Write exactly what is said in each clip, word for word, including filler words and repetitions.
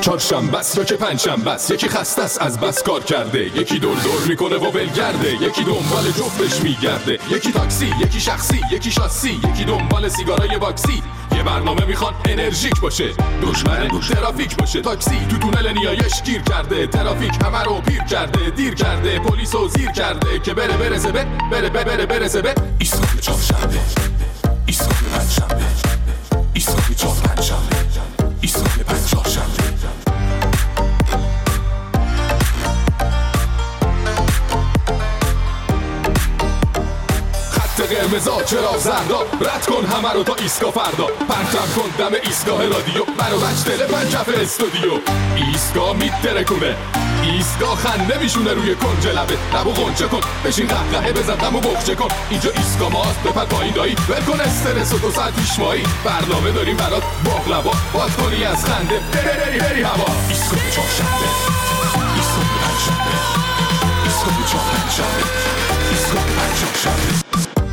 چهارشنبه است یا که پنجشنبه است، یکی خسته است از بس کار کرده، یکی دور دور میکنه و ولگرده، یکی دنبال جفتش میگرده، یکی تاکسی، یکی شخصی، یکی شاسی، یکی دنبال سیگارای باکسی. یه برنامه میخواد انرژیک باشه، دشمن ترافیک باشه. تاکسی تو تونل نیایش گیر کرده، ترافیک همه رو پیر کرده، دیر کرده، پلیسو زیر کرده که بره برسه به بره بره بره برسه به ایستگاه چهارشنبه، ایستگاه پنجشنبه، ایستگاه چهار پنجشنبه، ایستگاه پنج چهارشنبه. قرمزا چرا زردا، رد کن همه رو تا ایستگاه فردا، پرچم کن دم ایستگاه رادیو، منو بچ دل پنجف استودیو. ایستگاه میترکونه، ایستگاه خنده میشونه روی کنج لبه، لبو غنچه کن بشین قهقهه بزن دمو بخچه کن. اینجا ایستگاه ماست بپر پایین دایی، ول کن استرس و دو ساعت پیش مایی، برنامه داریم برات باقلوا، باز کنی از خنده بری بری بری هوا. ایستگاه چهارشنبه، ایستگاه پنجشنبه، ایستگاه چهار پنجشنبه، ایستگاه پنج چهارشنبه.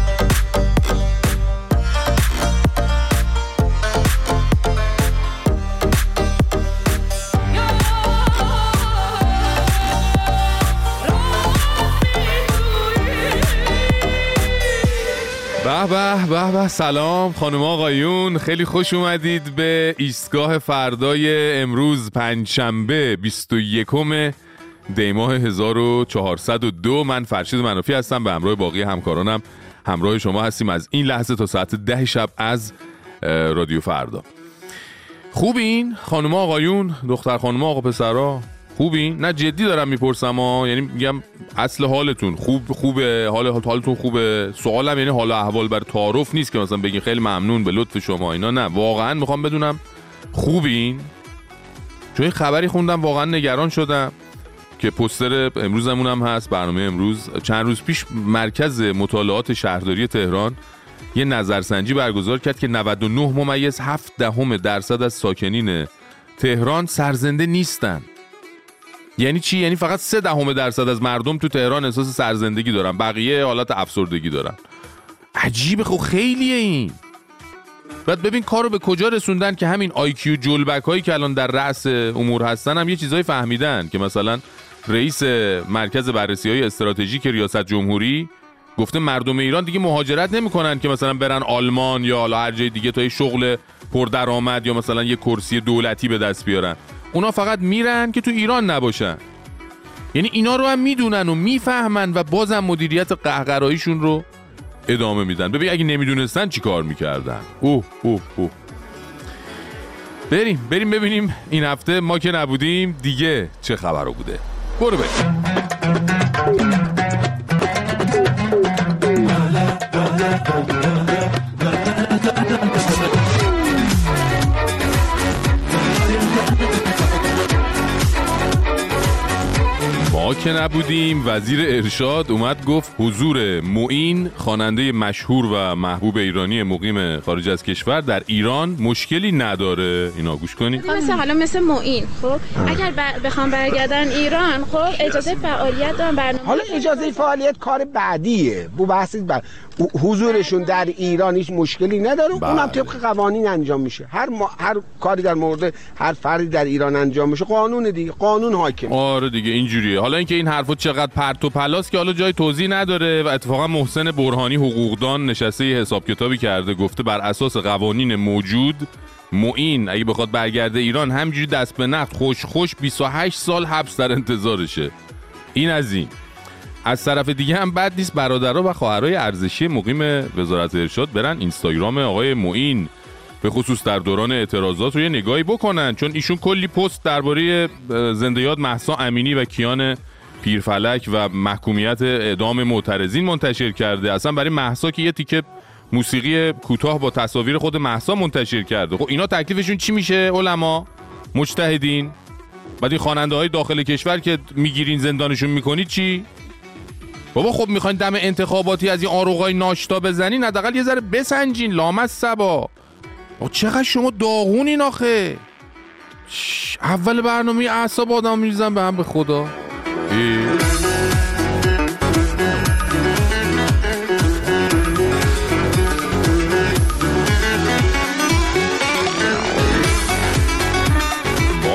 به به به به. سلام خانم آقایون، خیلی خوش اومدید به ایستگاه فردای امروز پنجشنبه بیست و یکم دی ماه هزار و چهارصد و دو. من فرشید منافی هستم، به همراه باقی همکارانم همراه شما هستیم از این لحظه تا ساعت ده شب از رادیو فردا. خوبین خانم آقایون، دختر خانم آقا پسرا؟ خوبین؟ نه جدی دارم میپرسم ها، یعنی میگم اصل حالتون خوب خوبه، حال حالتون خوبه. سوالم یعنی حال احوال بر تعارف نیست که مثلا بگین خیلی ممنون به لطف شما اینا، نه واقعا میخوام بدونم خوبین. چون خبری خوندم واقعا نگران شدم که پوستر امروزمون هم هست، برنامه امروز. چند روز پیش مرکز مطالعات شهرداری تهران یه نظرسنجی برگزار کرد که نود و نه ممیز هفت دهم درصد از ساکنین تهران سرزنده نیستن. یعنی چی؟ یعنی فقط سه دهم درصد از مردم تو تهران احساس سرزندگی دارن، بقیه حالت افسردگی دارن. عجیبه، خب خیلیه این. بعد ببین کارو به کجا رسوندن که همین آی کیو جلبک هایی که الان در رأس امور هستن هم یه چیزایی فهمیدن که مثلا رئیس مرکز بررسی های استراتژیک ریاست جمهوری گفته مردم ایران دیگه مهاجرت نمیکنن که مثلا برن آلمان یا حالا هر جای دیگه تا یه شغل پردرآمد یا مثلا یه کرسی دولتی به دست بیارن. اونا فقط میرن که تو ایران نباشن. یعنی اینا رو هم میدونن و میفهمن و بازم مدیریت قهقراییشون رو ادامه میدن. ببین اگه نمیدونستن چی کار میکردن. اوه اوه اوه. بریم بریم ببینیم این هفته ما که نبودیم دیگه چه خبر رو بوده. برو بریم. ما که nabudیم وزیر ارشاد اومد گفت حضور معین خواننده مشهور و محبوب ایرانی مقیم خارج از کشور در ایران مشکلی نداره. اینا گوش کنید. مثلا حالا مثل معین خب اگر بخوام برگردن ایران خب اجازه فعالیت دارن، برنامه حالا اجازه فعالیت کار بعدیه، بو بحث بعد حضورشون در ایران هیچ مشکلی نداره. بله. اونم طبق قوانین انجام میشه. هر ما... هر کاری در مورد هر فردی در ایران انجام میشه قانون دیگه، قانون حاکم. آره دیگه اینجوریه. حالا اینکه این حرفو چقدر پرت و پلاس که حالا جای توضیح نداره و اتفاقا محسن برهانی حقوقدان نشسته یه حساب کتابی کرده، گفته بر اساس قوانین موجود معین اگه بخواد برگرده ایران همینجوری دست به نقد خوش خوش بیست و هشت سال حبس در انتظارشه. این از این. از طرف دیگه هم بد نیست برادرها و خواهرای ارزشی مقیم وزارت ارشاد برن اینستاگرام آقای معین به خصوص در دوران اعتراضات رو یه نگاهی بکنن، چون ایشون کلی پست درباره زنده یاد مهسا امینی و کیان پیرفلک و محکومیت اعدام معترضین منتشر کرده. اصلا برای مهسا که یه تیکه موسیقی کوتاه با تصاویر خود مهسا منتشر کرده. خب اینا تکلیفشون چی میشه علما مجتهدین؟ بعد این خواننده های داخل کشور که میگیرین زندانشون میکنید چی؟ بابا خب میخواین دم انتخاباتی از این آروغای ناشتا بزنین، حداقل یه ذره بسنجین. لامصبا چقدر شما داغونین آخه. اول برنامه اعصاب آدم میریزن به هم به خدا. ما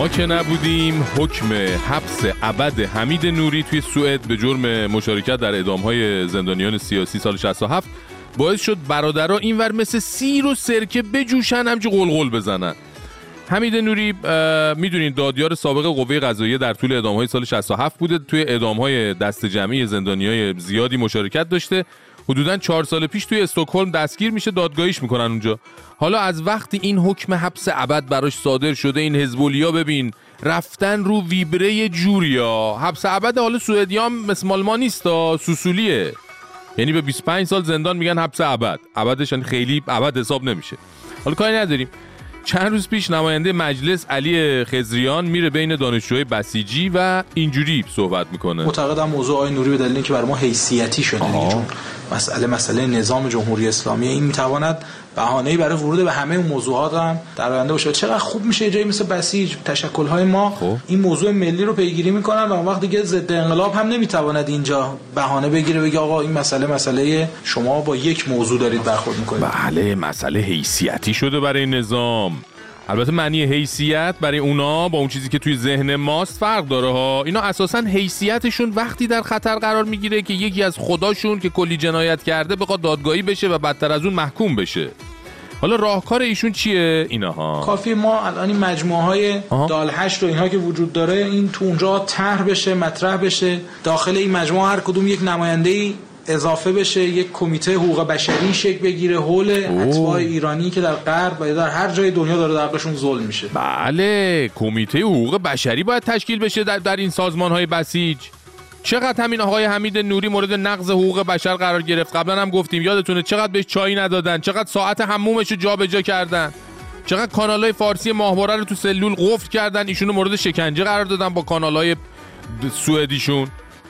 ما که نبودیم حکم حبس ابد حمید نوری توی سوئد به جرم مشارکت در اعدام‌های زندانیان سیاسی سال شصت و هفت باعث شد برادرها اینور مثل سیر و سرکه بجوشن، همچه قلقل بزنن. حمید نوری میدونین دادیار سابق قوه قضاییه در طول اعدام‌های سال شصت و هفت بوده. توی اعدام‌های دست جمعی زندانیای زیادی مشارکت داشته. حدوداً چهار سال پیش توی استکهلم دستگیر میشه، دادگاهیش میکنن اونجا. حالا از وقتی این حکم حبس ابد براش صادر شده، این حزبولیا ببین رفتن رو ویبره جوریا. حبس ابد حالا سوئدیام مثل مال ما نیستا، سوسولیه. یعنی به بیست و پنج سال زندان میگن حبس ابد. ابدش یعنی خیلی ابد حساب نمیشه. حالا کاری نداریم. چند روز پیش نماینده مجلس علی خضریان میره بین دانشجوهای بسیجی و اینجوری صحبت میکنه. معتقدم موضوع آقای نوری به دلیل اینکه برای ما حیثیتی شده دیگه، چون مسئله مسئله نظام جمهوری اسلامی، این میتواند بهانه‌ای برای ورود به همه اون موضوعات هم در آینده باشه. چقدر خوب میشه یه جایی مثل بسیج تشکل‌های ما خوب. این موضوع ملی رو پیگیری میکنن و اون وقت دیگه ضد انقلاب هم نمیتواند اینجا بهانه بگیره بگه آقا این مسئله مسئله شما با یک موضوع دارید برخورد میکنید. بله، مسئله حیثیتی شده برای نظام. البته معنی حیثیت برای اونا با اون چیزی که توی ذهن ماست فرق داره ها. اینا اساساً حیثیتشون وقتی در خطر قرار میگیره که یکی از خداشون که کلی جنایت کرده بخواد دادگاهی بشه و بدتر از اون محکوم بشه. حالا راهکار ایشون چیه؟ اینها کافی ما الان این مجموعه های دالهشت و اینها که وجود داره این تو اونجا طرح بشه، مطرح بشه، داخل این مجموعه هر کدوم یک نماینده‌ای اضافه بشه، یک کمیته حقوق بشری شکل بگیره حول اتباع ایرانی که در غرب و در هر جای دنیا داره در حقشون ظلم میشه. بله، کمیته حقوق بشری باید تشکیل بشه در, در این سازمان‌های بسیج. چقدر همین آقای حمید نوری مورد نقض حقوق بشر قرار گرفت. قبلا هم گفتیم یادتونه چقدر بهش چای ندادن، چقدر ساعت حمومش رو جابجا کردن، چقدر کانال‌های فارسی ماهواره رو تو سلول قفل کردن، ایشونو مورد شکنجه قرار دادن با کانال‌های سوئدیشون.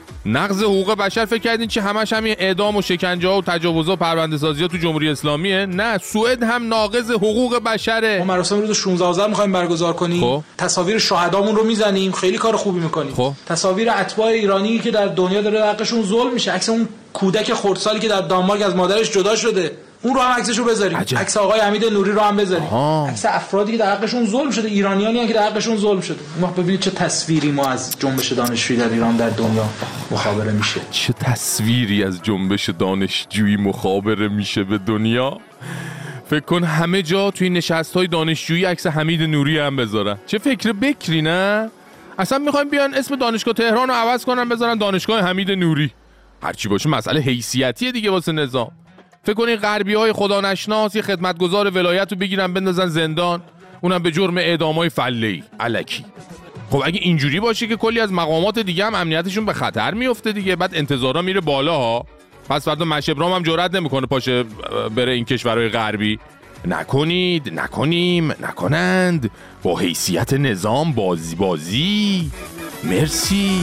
نقض حقوق بشر فکر کردین چه همش همین اعدام و شکنجه ها و تجاوزها و پرونده‌سازی‌ها تو جمهوری اسلامیه؟ نه، سوئد هم ناقض حقوق بشره. ما مراسم روز شانزده آذر می‌خوایم برگزار کنیم. خب. تصاویر شهدامون رو میزنیم، خیلی کار خوبی می‌کنیم. خب. تصاویر اتباع ایرانی که در دنیا داره حقشون ظلم میشه، عکس اون کودک خردسالی که در دانمارک از مادرش جدا شده، اون رو هم عکسشو بذاریم. عکس آقای حمید نوری رو هم بذاریم. عکس افرادی که در حقشون ظلم شده، ایرانیانی که در حقشون ظلم شده. ما ببینید چه تصویری ما از جنبش دانشجویی در ایران در دنیا مخابره میشه. چه تصویری از جنبش دانشجویی مخابره میشه به دنیا. فکر کن همه جا توی نشست‌های دانشجویی عکس حمید نوری هم بذارن. چه فکر بکری نه؟ اصلا میخوایم بیان اسم دانشگاه تهران رو عوض کنن بذارن دانشگاه حمید نوری. هرچی باشه مسئله حیثیتیه دیگه واسه نظام. فکر کنین غربی‌های خدا نشناس یه خدمتگزار ولایت رو بگیرن بندازن زندان، اونم به جرم اعدام‌های فله‌ای الکی. خب اگه اینجوری باشه که کلی از مقامات دیگه هم امنیتشون به خطر میفته دیگه، بعد انتظارا میره بالا ها. پس فردا مشبرام هم جرئت نمیکنه پاشه بره این کشورهای غربی. نکنید، نکنیم، نکنند. با حیثیت نظام بازی بازی. مرسی.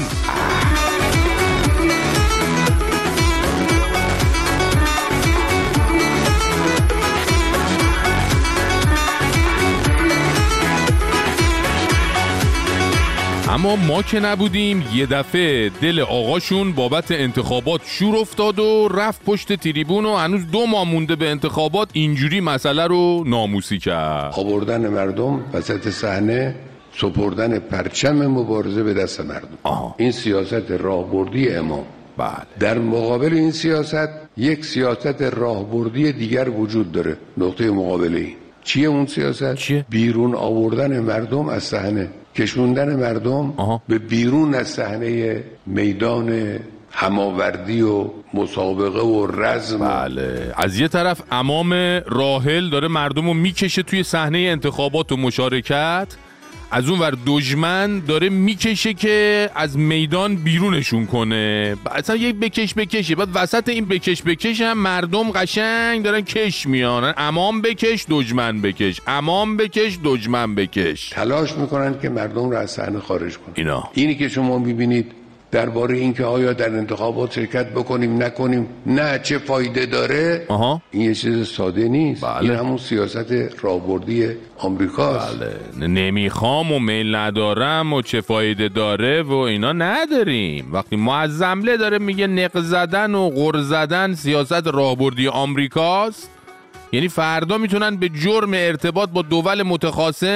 اما ما که نبودیم یه دفعه دل آقاشون بابت انتخابات شور افتاد و رفت پشت تریبون و هنوز دو ماه مونده به انتخابات اینجوری مسئله رو ناموسی کرد. آوردن مردم وسط صحنه، سپردن پرچم مبارزه به دست مردم. آها. این سیاست راهبردی امام. بله. در مقابل این سیاست یک سیاست راهبردی دیگر وجود داره. نقطه مقابله این چیه؟ اون سیاست چیه؟ بیرون آوردن مردم از صحنه، کشوندن مردم آها. به بیرون از صحنه میدان هماوردی و مسابقه و رزم. بله. از یه طرف امام راحل داره مردم رو میکشه توی صحنه انتخابات و مشارکت، از اون ور دشمن داره میکشه که از میدان بیرونشون کنه. اصلا یک بکش بکشه، بعد وسط این بکش بکش هم مردم قشنگ دارن کش میانن. امام بکش دشمن بکش، امام بکش دشمن بکش، تلاش میکنن که مردم رو از صحنه خارج کنن. اینا اینی که شما میبینید درباره این که آیا در انتخابات شرکت بکنیم نکنیم، نه چه فایده داره. آها. این یه چیز ساده نیست. بله. این همون سیاست راهبردی آمریکاست. بله. نمیخوام و میل ندارم و چه فایده داره و اینا نداریم. وقتی معظمله داره میگه نق زدن و غر زدن سیاست راهبردی آمریکاست، یعنی فردا میتونن به جرم ارتباط با دول متخاصم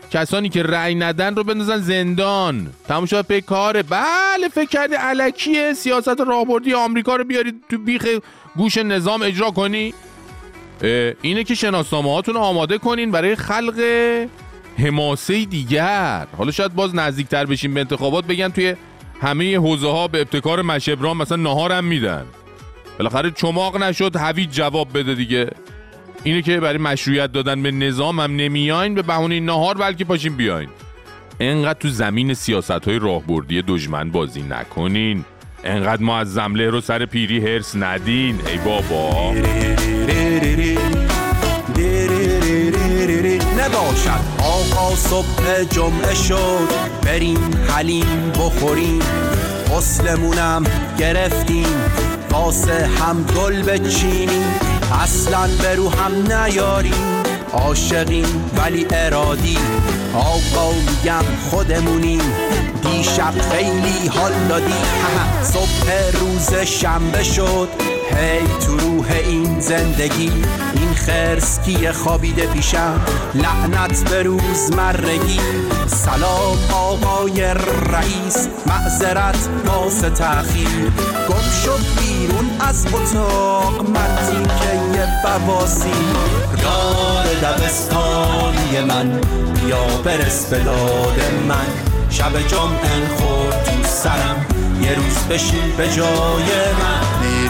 کسانی که رأی ندن رو بندازن زندان، تموم شد به کاره. بله فکر کردی الکیه سیاست راهبردی آمریکا رو بیارید تو بیخ گوش نظام اجرا کنی؟ اینه که شناسنامه هاتون رو آماده کنین برای خلق حماسه دیگر. حالا شاید باز نزدیکتر بشین به انتخابات بگن توی همه حوزه ها به ابتکار مشبران مثلا ناهارم میدن. بالاخره چماق نشد هویج جواب بده دیگه. اینه که برای مشروعیت دادن به نظام هم نمیاین به بهونه ناهار، بلکه پاشین بیاین. انقدر تو زمین سیاست‌های راهبردی دشمن بازی نکنین، انقدر معظم له رو سر پیری هرس ندین. ای بابا نباشد آقا صبح جمعه شد بریم حلیم بخوریم، غسلمونم گرفتیم واسه هم گل بچینیم، اصلا برو هم نیاریم عاشقیم ولی ارادی، آقا میگم خودمونیم دیشب خیلی حال دادی. صبح روز شنبه شد هی تو روح این زندگی، این خرس کیه خوابیده پیشم لعنت به روزمرگی. سلام آقای رئیس معذرت واسه تأخیر، گم شد بیرون از اتاق مردی که یه بواسی. یار دبستانی من بیا برس به داد من، شب جمعه خورد تو سرم یه روز بشین به جای من.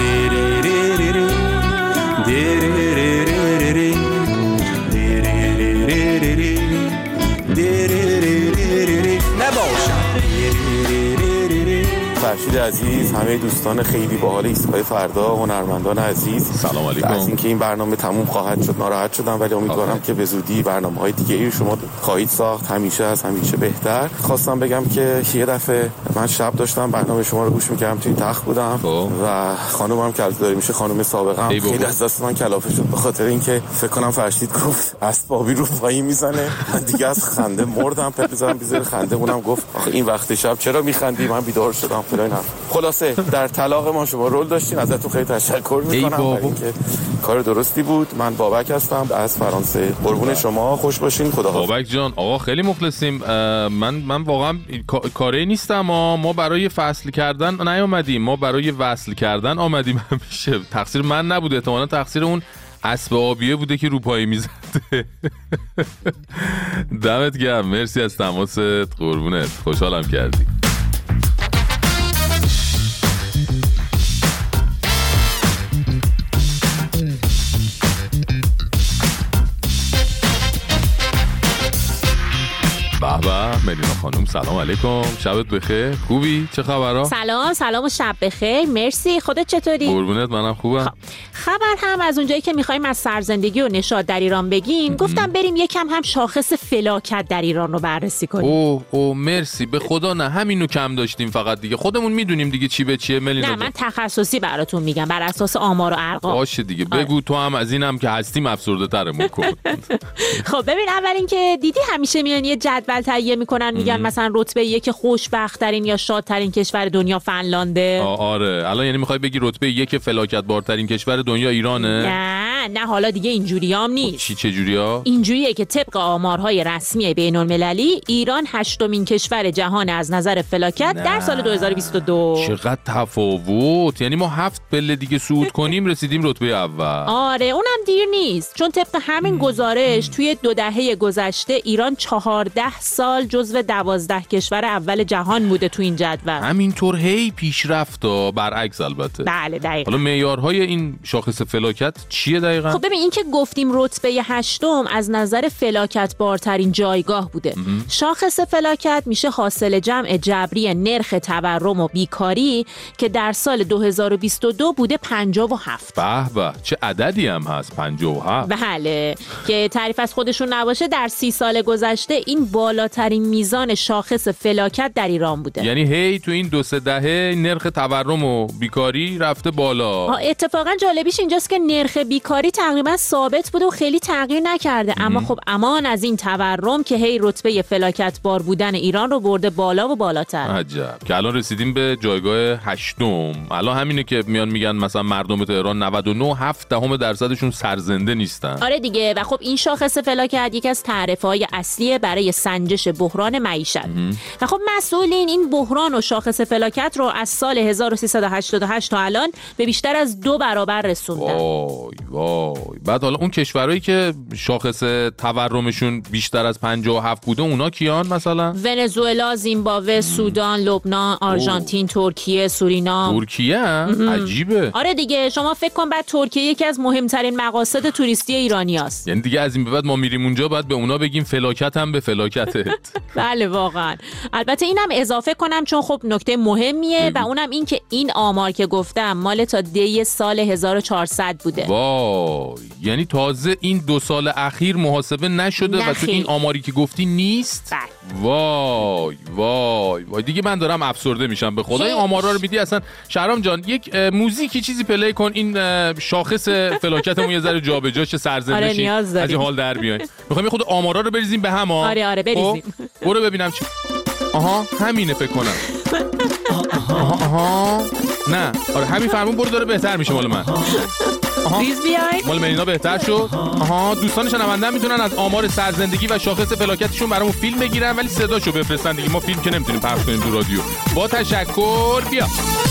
فرشید عزیز، همه دوستان خیلی باحال ایستگاه فردا، هنرمندان عزیز، سلام علیکم. از اینکه این برنامه تموم خواهد شد ناراحت شدم، ولی امیدوارم که به زودی برنامه‌های دیگه ای شما خواهید ساخت، همیشه از همیشه بهتر. خواستم بگم که یه دفعه من شب داشتم برنامه شما رو گوش می‌کردم، توی تخت بودم خب. و خانومم که داره میشه خانم سابقم خیلی از دست من کلافه شد به خاطر اینکه فکر کنم فرشید گفت اسبابی رو پایی میزنه. من دیگه از خنده مردم، پپ می‌زدم بیزار خنده مونم. گفت آخه این وقت شب چرا می‌خندی؟ من بیدار شدم فلان. خلاصه در طلاق ما شما رول داشتین، ازتون خیلی تشکر میکنم برای اینکه کار درستی بود. من بابک هستم از فرانسه. قربون شما، خوش باشین. خداحافظ. بابک جان آقا خیلی مخلصیم. من من واقعا کاری نیستم، ما ما برای فصل کردن نیومدیم، ما برای وصل کردن آمدیم. همیشه تقصیر من نبوده، احتمالاً تقصیر اون اسب آبیه بوده که رو پای میزده. دمت گرم، مرسی از تماست، قربونت، خوشحالم کردی. بابا ملینا خانم سلام علیکم، شبت بخیر، خوبی؟ چه خبرها؟ سلام سلام و شب بخیر، مرسی، خودت چطوری؟ قربونت، منم خوبم. خبر هم از اونجایی که میخوایم از سرزندگی و نشاط در ایران بگیم، گفتم بریم یکم هم شاخص فلاکت در ایران رو بررسی کنیم. اوه اوه مرسی، به خدا نه، همینو کم داشتیم فقط دیگه، خودمون میدونیم دیگه چی به چیه ملینا. نه من تخصصی براتون میگم بر اساس آمار و ارقام. باشه دیگه بگو. تو هم از اینم که هستیم افسرده ترمون کن. خب ببین، اول اینکه دیدی همیشه میان یه جدول تهیه میکنن میگن مثلا رتبه یک خوشبخت ترین یا شادترین کشور دنیا فنلانده. آره الان یعنی میخوای بگی رتبه یک فلاکت بارترین کشور دنیا ایرانه؟ نه نه حالا دیگه اینجوریام نیست. چی چه جوریا؟ اینجوریه که طبق آمارهای رسمی بین‌المللی ایران هشتمین کشور جهان از نظر فلاکت نه. در سال دو هزار و بیست و دو. چقدر تفاوت، یعنی ما هفت پله دیگه صعود کنیم رسیدیم رتبه اول. آره اونم دیر نیست، چون طبق همین گزارش توی دو دهه گذشته ایران چهارده سال جزو دوازده کشور اول جهان بوده تو این جدول. همینطور هی پیشرفت، برعکس البته. بله دقیقاً. حالا معیارهای این شاخص فلاکت چیه دقیقاً؟ خب ببین، این که گفتیم رتبه هشتم از نظر فلاکت بارترین جایگاه بوده. ام. شاخص فلاکت میشه حاصل جمع جبری نرخ تورم و بیکاری که در سال دو هزار و بیست و دو بوده پنجاه و هفت. به به چه عددی هم هست، پنجاه و هفت. بله که تعریف از خودشون نباشه، در سی سال گذشته این با بالاترین میزان شاخص فلاکت در ایران بوده. یعنی هی تو این دو سه دهه نرخ تورم و بیکاری رفته بالا. اتفاقا جالبیش اینجاست که نرخ بیکاری تقریبا ثابت بوده و خیلی تغییر نکرده. اما خب امان از این تورم که هی رتبه فلاکت بار بودن ایران رو برده بالا و بالاتر. عجب. که الان رسیدیم به جایگاه هشتم. الان همینه که میان میگن مثلا مردم تهران نود و نه و هفت دهم درصدشون سرزنده نیستن. آره دیگه. و خب این شاخص فلاکت یکی از تعرفه‌های اصلی برای سنجش بحران معیشت. و خب مسئولین این بحران و شاخص فلاکت رو از سال هزار و سیصد و هشتاد و هشت تا الان به بیشتر از دو برابر رسوندن. وای وای. بعد حالا اون کشورهایی که شاخص تورمشون بیشتر از پنجاه و هفت بوده اونا کیان مثلا؟ ونزوئلا، زیمبابوه، سودان، لبنان، آرژانتین، ترکیه، سورینام. ترکیه؟ عجیبه. آره دیگه. شما فکر کن بعد ترکیه یکی از مهمترین مقاصد توریستی ایرانیاست. یعنی دیگه از این به بعد ما میریم اونجا بعد به اونا بگیم فلاکت هم به فلاکتت. بله واقعا. البته اینم اضافه کنم چون خب نکته مهمیه و اونم این که این آمار که گفتم مال تا دی سال هزار و چهارصد بوده. وای. یعنی تازه این دو سال اخیر محاسبه نشده نخیر. و تو این آماری که گفتی نیست؟ بله. وای وای وای دیگه من دارم افسرده میشم به خدا. این آمارا رو میدی اصلا. شهرام جان یک موزیکی چیزی پلی کن این شاخص فلاکتمون یه ذره جابجا شه سرزنده شیم. آره از این حال در بیایم. میخوایم خود آمارا رو بریزیم به هم ها. آره آره بریزیم. برو ببینم چی. آها همینه فکر کنم. آها آها نه آره همین فرمون برو داره بهتر میشه مال من. آها ریز بیای مال ملینا بهتر شد. آها دوستان شنونده میتونن از آمار سرزندگی و شاخص فلاکتشون برامون فیلم بگیرن ولی صداشو بفرستن دیگه. ما فیلم که نمیتونیم پخش کنیم تو رادیو. با تشکر. بیا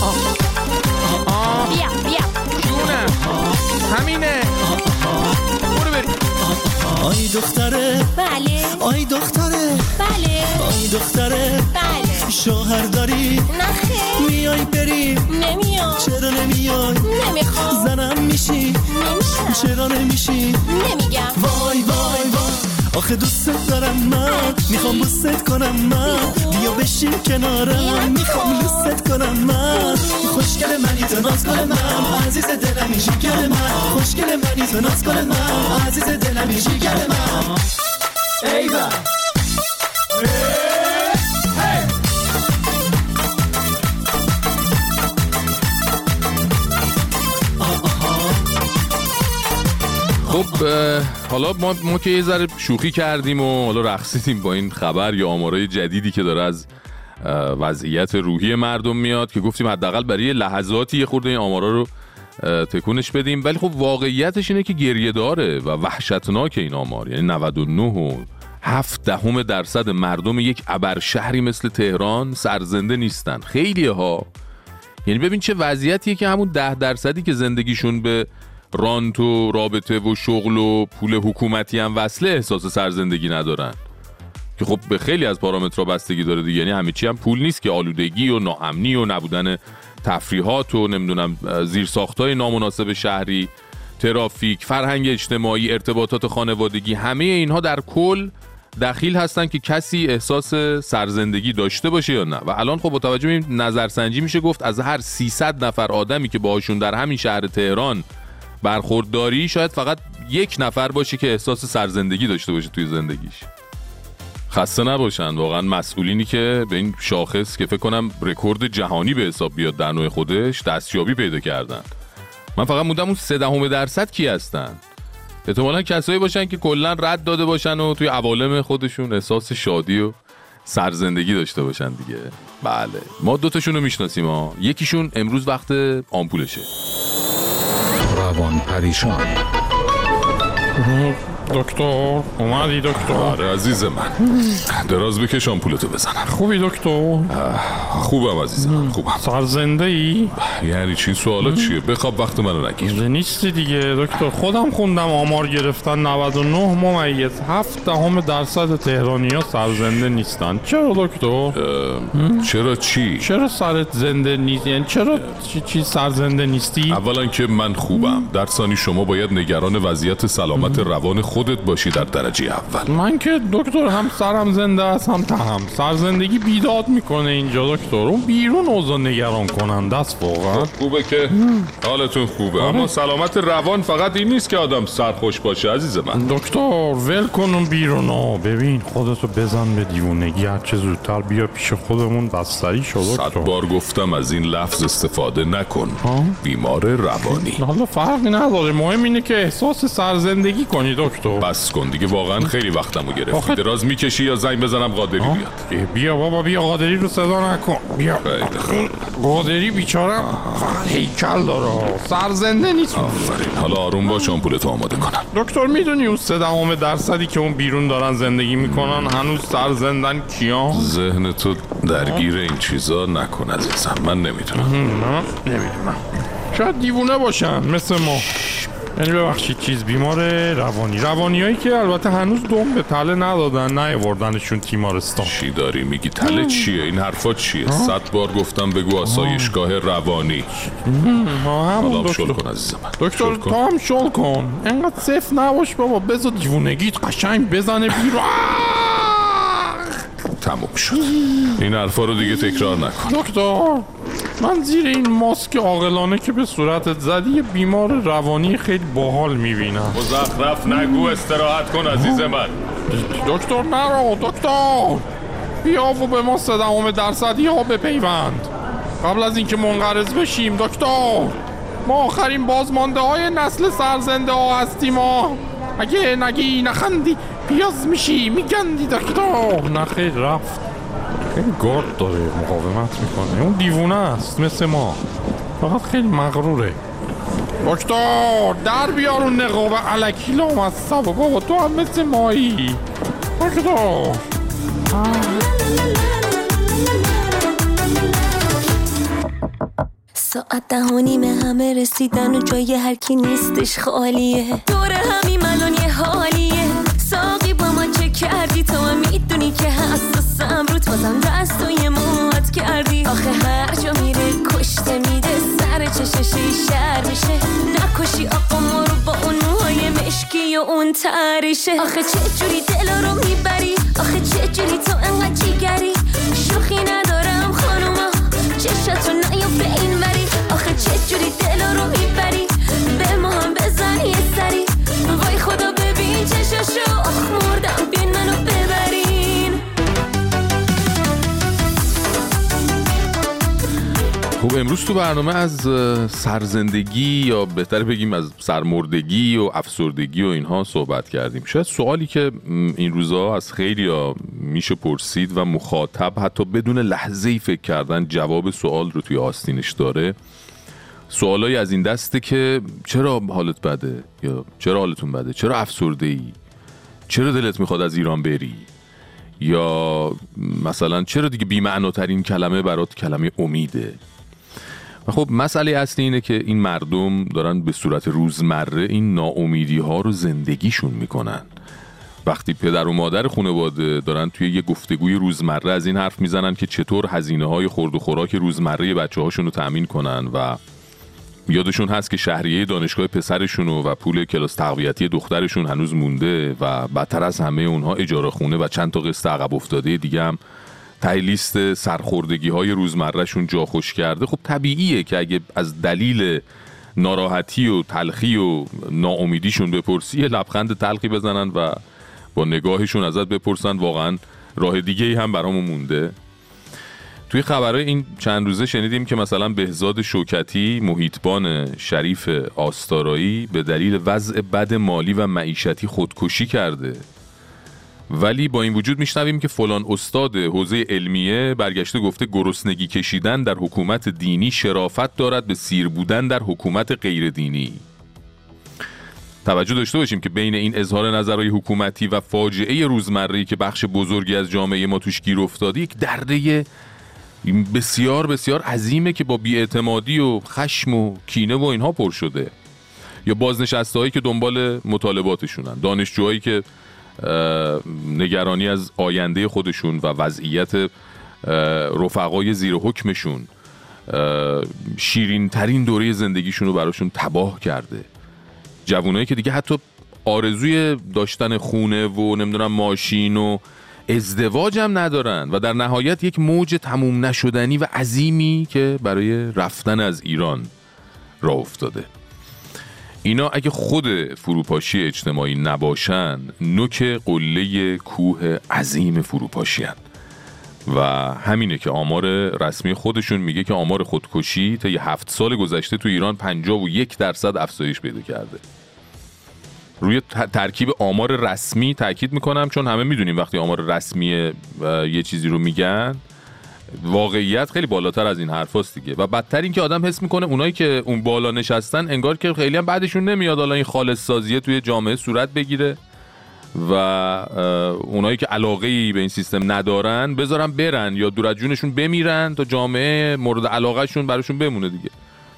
آها بیا بیا جونه همینه. برو بریم. آی دختره بله. آی دختره بله. آی دختره بله. شوهر داری؟ نخیر. میای بری؟ نمیام. چرا نمیای؟ نمیخوام. زنم میشی؟ نمیشم. چرا نمیشی؟ نمیگم. وای وای وای آخه دوست دارم من میخوام بوست کنم من بیا بشین کنارم میخوام لوست کنم من خوشگل منی تو ناز کن من عزیز دلمی جیگر من خوشگل منی تو ناز کن من عزیز دلمی جیگر من ایوه خب حالا ما, ما که یه ذره شوخی کردیم و حالا رقصیدیم با این خبر یا آمارای جدیدی که داره از وضعیت روحی مردم میاد که گفتیم حداقل برای لحظاتی یه خورده این آمارا رو تکونش بدیم. ولی خب واقعیتش اینه که گریه داره و وحشتناک این آمار. یعنی نود و نه و هفت دهم درصد مردم یک ابرشهری مثل تهران سرزنده نیستن. خیلیه ها. یعنی ببین چه وضعیتیه که همون ده درصدی که زندگیشون به رانت و رابطه و شغل و پول حکومتی هم وصله احساس سرزندگی ندارن که خب به خیلی از پارامترها بستگی داره دیگه. یعنی همه چی هم پول نیست که آلودگی و ناامنی و نبودن تفریحات و نمیدونم زیرساخت‌های نامناسب شهری، ترافیک، فرهنگ اجتماعی، ارتباطات خانوادگی، همه اینها در کل دخیل هستن که کسی احساس سرزندگی داشته باشه یا نه. و الان خب با توجه به این نظرسنجی میشه گفت از هر سیصد نفر آدمی که باهاشون در همین شهر تهران برخورداری شاید فقط یک نفر باشه که احساس سرزندگی داشته باشه توی زندگیش. خسته نباشن واقعا مسئولینی که به این شاخص که فکر کنم رکورد جهانی به حساب بیاد در نوع خودش دستیابی پیدا کردن. من فقط موندم اون سه دهم درصد کی هستن. احتمالاً کسایی باشن که کلا رد داده باشن و توی عوالم خودشون احساس شادی و سرزندگی داشته باشن دیگه. بله ما دوتاشون رو میشناسیم ها. یکیشون امروز وقت آمپولشه. روان پریشان. دکتر اومدی دکتر؟ آره عزیز من دراز بکش آمپولتو بزنم. خوبی دکتر؟ خوبم عزیزم خوبم. سرزنده ای؟ یعنی چی سوالات چیه؟ بخواب وقت منو نگیر. نیستی دیگه دکتر. خودم خوندم آمار گرفتن نود و نه ممیز هفت دهم درصد تهرانی‌ها سرزنده نیستن. چرا دکتر؟ چرا چی؟ چرا سرت زنده نیست؟ یعنی چرا چی, چی سرزنده نیستی؟ اولا که من خوبم. در ثانی شما باید نگران وضعیت سلامت روان خودت خودت باشی در درجه اول. من که دکتر هم سرم زنده است هم تهم. سرزندگی بیداد میکنه اینجا دکتر، اون بیرون اوضاع نگران کننده است واقعا. خوبه که حالتون خوبه، آره. اما سلامت روان فقط این نیست که آدم سرخوش باشه عزیز من. دکتر ول کن اون بیرونو، ببین خودتو بزن به دیوونگی، هر چه زودتر بیا پیش خودمون بستری شو دکتر. صد بار گفتم از این لفظ استفاده نکن. ها؟ بیمار روانی. حالا فرقی نداره، مهم اینه که احساس سرزندگی کنی دکتر. بس کن دیگه، واقعا خیلی وقتمو گرفتی. آخه... دراز میکشی یا زنگ بزنم قادری بیاد؟ بیا بابا بیا، قادری رو صدا نکن. بیا قادری بیچاره هیکل داره، سرزنده نیست. آفرین، حالا آروم باش، آمپولتو آماده کنم. دکتر میدونی اون سه دهم درصدی که اون بیرون دارن زندگی میکنن هنوز سرزندن کیان؟ ذهن تو درگیر این چیزا نکن عزیزم، من نمیدونم. نه نمیدونم، شاید دیوونه باشن مثل ما. یعنی ببخشید چیز بیمار روانی روانی هایی که البته هنوز دوم به تله ندادن، نیاوردنشون تیمارستان. چی داری میگی؟ تله چیه؟ این حرفا چیه؟ صد بار گفتم بگو آسایشگاه روانی. همون شل کن عزیزم. دکتر تو هم شل کن، اینقدر صفر نباش بابا، بذار دیوونگیت قشنگ بزنه بیرون. تموم شد، این حرفا رو دیگه تکرار نکن. دکتر من زیر این ماسک عاقلانه که به صورتت زدی یه بیمار روانی خیلی باحال میبینم. مزخرف نگو، استراحت کن عزیز من. دکتر نرو دکتر، بیا و به ما سه دهم درصدی ها بپیوند قبل از اینکه منقرض بشیم. دکتر ما آخرین بازمانده های نسل سرزنده ها هستیم ها. اگه نگی نخندی پیاز میشی میگندی دکتر. نخیر رفت، خیلی گارد داره، مقاومت میکنه، اون دیوونه است مثل ما، فقط خیلی مغروره. دکتر در بیار اون نقاب علکی لامصب، بابا تو هم مثل مایی. دکتر ساعت ده و نیمه همه رسیدن و جای هر کی نیستش خالیه، دور همین الان یه حالیه. ساقی با ما چه کردی؟ تو هم میدونی که حساسم روت، بازم دست توی موهات کردی. آخه هر جا میره کشته میده، سر چششه شر میشه. نکشی آقا ما رو با اون موهای مشکی و اون تریشه. آخه چه جوری دلا رو میبری؟ آخه چه جوری تو انقدر جیگری؟ شوخی ندارم خانوما، چشتو نیافته این وری. آخه چه جوری دلا رو میبری؟ به ما هم بزن یه سری. وای خدا ببین چشاشو، آخ مردم بین منو ببرین. خب امروز تو برنامه از سرزندگی یا بهتر بگیم از سرمردگی و افسردگی و اینها صحبت کردیم. شاید سوالی که این روزها از خیلی ها میشه پرسید و مخاطب حتی بدون لحظه‌ای فکر کردن جواب سوال رو توی آستینش داره، سوالایی از این دسته که چرا حالت بده، یا چرا حالتون بده، چرا افسرده ای، چرا دلت میخواد از ایران بری، یا مثلا چرا دیگه بی‌معناترین کلمه برات کلمه امیده. و خب مسئله اصلی اینه که این مردم دارن به صورت روزمره این ناامیدی ها رو زندگیشون میکنن. وقتی پدر و مادر خانواده دارن توی یه گفتگوی روزمره از این حرف میزنن که چطور هزینه های خورد و خوراک روزمره بچه هاشون رو تأمین کنن و یادشون هست که شهریه دانشگاه پسرشون و پول کلاس تقویتی دخترشون هنوز مونده و بدتر از همه اونها اجاره خونه و چند تا قسط عقب افتاده دیگه هم ته لیست سرخوردگی های روزمرهشون جا خوش کرده. خب طبیعیه که اگه از دلیل ناراحتی و تلخی و ناامیدیشون بپرسی یه لبخند تلخی بزنن و با نگاهشون ازت بپرسن واقعا راه دیگه‌ای هم برامون مونده. توی خبرهای این چند روزه شنیدیم که مثلا بهزاد شوکتی محیطبان شریف آستارایی به دلیل وضع بد مالی و معیشتی خودکشی کرده، ولی با این وجود میشنویم که فلان استاد حوزه علمیه برگشته گفته گرسنگی کشیدن در حکومت دینی شرافت دارد به سیر بودن در حکومت غیر دینی. توجه داشته باشیم که بین این اظهار نظرهای حکومتی و فاجعه روزمره‌ای که بخش بزرگی از جامعه ما توش گیر افتاده یک درده بسیار بسیار عظیمه که با بی‌اعتمادی و خشم و کینه و اینها پر شده. یا بازنشسته‌هایی که دنبال مطالباتشونن، دانشجوهایی که نگرانی از آینده خودشون و وضعیت رفقای زیر حکمشون شیرین ترین دوره زندگیشون رو براشون تباه کرده. جوانایی که دیگه حتی آرزوی داشتن خونه و نمیدونم ماشین و ازدواج هم ندارن و در نهایت یک موج تموم نشدنی و عظیمی که برای رفتن از ایران راه افتاده. اینا اگه خود فروپاشی اجتماعی نباشن نوک قله کوه عظیم فروپاشی هن. و همینه که آمار رسمی خودشون میگه که آمار خودکشی تا یه هفت سال گذشته تو ایران پنجاه و یک درصد افزایش پیدا کرده. روی ترکیب آمار رسمی تاکید میکنم، چون همه میدونیم وقتی آمار رسمی یه چیزی رو میگن واقعیت خیلی بالاتر از این حرفاست دیگه. و بدتر این که آدم حس میکنه اونایی که اون بالا نشستن انگار که خیلی هم بعدشون نمیاد حالا این خالص سازیه توی جامعه صورت بگیره و اونایی که علاقه‌ای به این سیستم ندارن بذارن برن یا دور از جونشون بمیرن تا جامعه مورد علاقهشون براشون بمونه دیگه.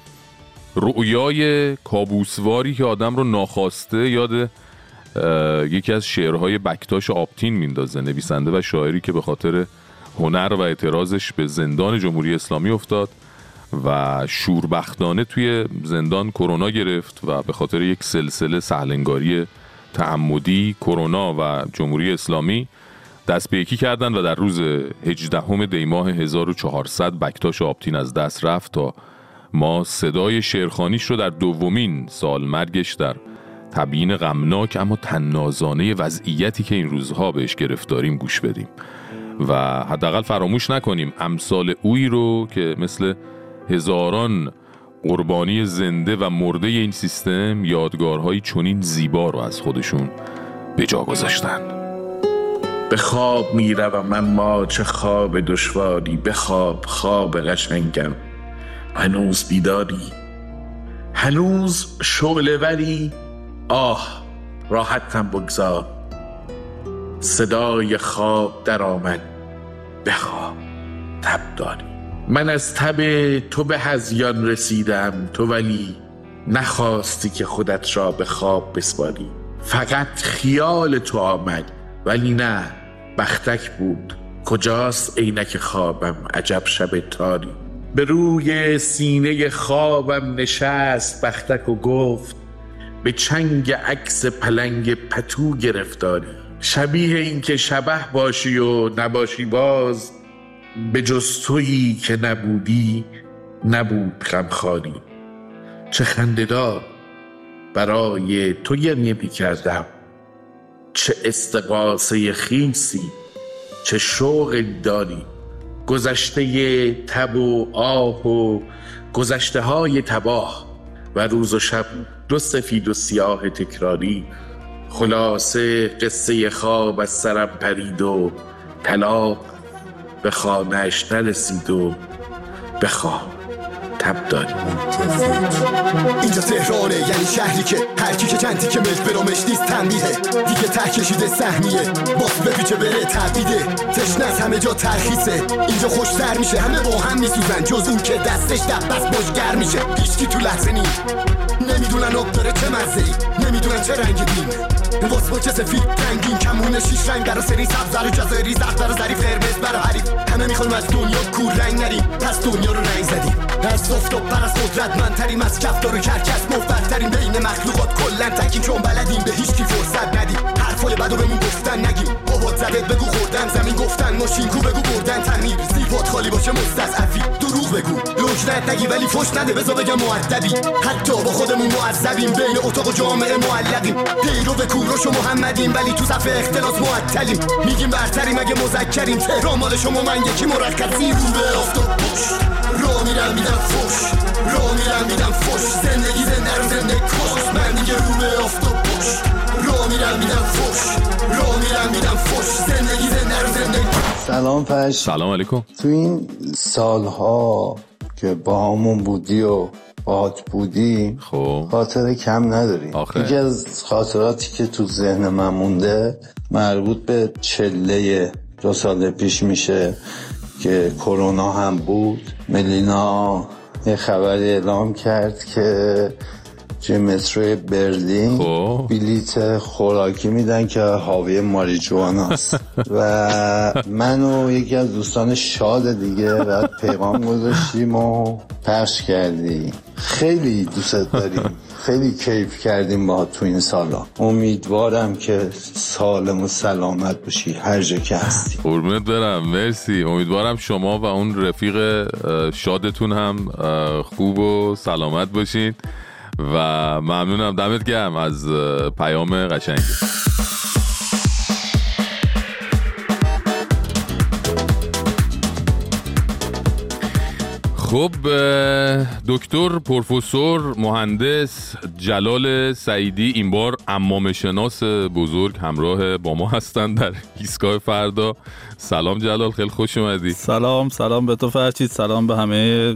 رؤیای کابوسواری که آدم رو ناخواسته یاد یکی از شعرهای بکتاش آبتین میندازه، نویسنده و شاعری که به خاطر هنر و اعتراضش به زندان جمهوری اسلامی افتاد و شوربختانه توی زندان کرونا گرفت و به خاطر یک سلسله سهلنگاری تعمدی کرونا و جمهوری اسلامی دست به یکی کردن و در روز هجدهم دی ماه هزار و چهارصد بکتاش آبتین از دست رفت تا ما صدای شعرخوانیش رو در دومین سال مرگش در تبیین غمناک اما طنازانه وضعیتی که این روزها بهش گرفتاریم گوش بدیم و حداقل فراموش نکنیم امثال اویی رو که مثل هزاران قربانی زنده و مرده این سیستم یادگارهایی چنین زیبا رو از خودشون به جا گذاشتن. به خواب میروم اما چه خواب دشواری، به خواب خواب قشنگم هنوز بیداری، هنوز شعله ولی آه راحتم بگذار، صدای خواب در آمد بخواب تب داری. من از تب تو به هذیان رسیدم، تو ولی نخواستی که خودت را به خواب بسپاری. فقط خیال تو آمد ولی نه بختک بود، کجاست عینک خوابم عجب شب تاری. به روی سینه خوابم نشست بختک و گفت به چنگ عکس پلنگ پتو گرفتاری. شبیه این که شبح باشی و نباشی باز، به جز تویی که نبودی نبود غمخواری. چه خنده‌دار برای تو گریه می‌کردم، چه استغاثه خیسی، چه شوق داری. گذشته تب و آه و گذشته های تباه و روز و شب دو سفید و سیاه تکراری. خلاصه قصه خواب از سرم پرید و طلاق به خانه‌اش نرسید و بخواب تب داری. اینجا تهرانه، یعنی شهری که هر کی که چندی که ملک برامش نیست تنبیه، دیگه ته کشیده سهمیه باس بپیچه بره تبیده، تشنه از همه جا ترخیصه. اینجا خوشتر میشه، همه با هم میسوزن جز اون که دستش دبست باشگر میشه. هیچکی تو لحظه نیم نمیدونن آب داره چه مزه‌ای، نمیدونن چه رنگ دیم واس با چه سفید رنگین، کمونه شیش رنگ برا سری سبز و جزایری، زرد برا ظریف، قرمز برا حریف. همه میخوایم از دنیا کور رنگ نریم، پس دنیا رو رنگ زدیم. از آفتاب پر از قدرتمندتریم، از کفتار و کرکس مفبرتریم، بین مخلوقات کلن تکیم چون بلدیم به هیچ کی فرصت ندیم. حرفای بدو بهمون گفتن نگیم، بابات زدت بگو خوردن، زمین گفتن ماشین کو بگو بردن تعمیر، زیبات خالی باشه مستضعفی. دروغ بگو لجنت نگی ولی فش نده، بذار بگم مؤدبی. حتی با خودمون معذبیم، بین اتاق و جامعه معلقیم. پیرو به کوروش و محمدیم ولی تو صف اختلاس معطلیم. میگیم برتریم اگه مذکریم، تهران مال شما من یکی مرکزی. رو به آفتاب پشت رو میرم میدم فش، رو میرم میدم فش، زندگی زنده رو زنده کش. من دیگه رو به آفتاب پشت رو میرم میدم فش، رو میرم میدم فش، زندگی زنده رو زنده کش. سلام پش. سلام علیکم. تو این سالها که با همون بودی و باهات بودی خب خاطره کم نداری. یکی از خاطراتی که تو ذهن من مونده مربوط به چله دو سال پیش میشه که کرونا هم بود. ملینا یه خبری اعلام کرد که توی متروی برلین خب بلیت خوراکی میدن که حاوی ماریجواناست و من و یکی از دوستان شاد دیگه بعد پیغام گذاشتیم و پخش کردی. خیلی دوست داریم، خیلی کیف کردیم با تو این سالا. امیدوارم که سالم و سلامت باشی هر جا که هستی. قربونت برم، مرسی. امیدوارم شما و اون رفیق شادتون هم خوب و سلامت باشین و ممنونم، دمت گرم از پیام قشنگ. خب دکتر پروفسور مهندس جلال سعیدی این بار عمامه شناس بزرگ همراه با ما هستند در ایستگاه فردا. سلام جلال، خیلی خوش اومدی. سلام سلام به تو فرشید، سلام به همه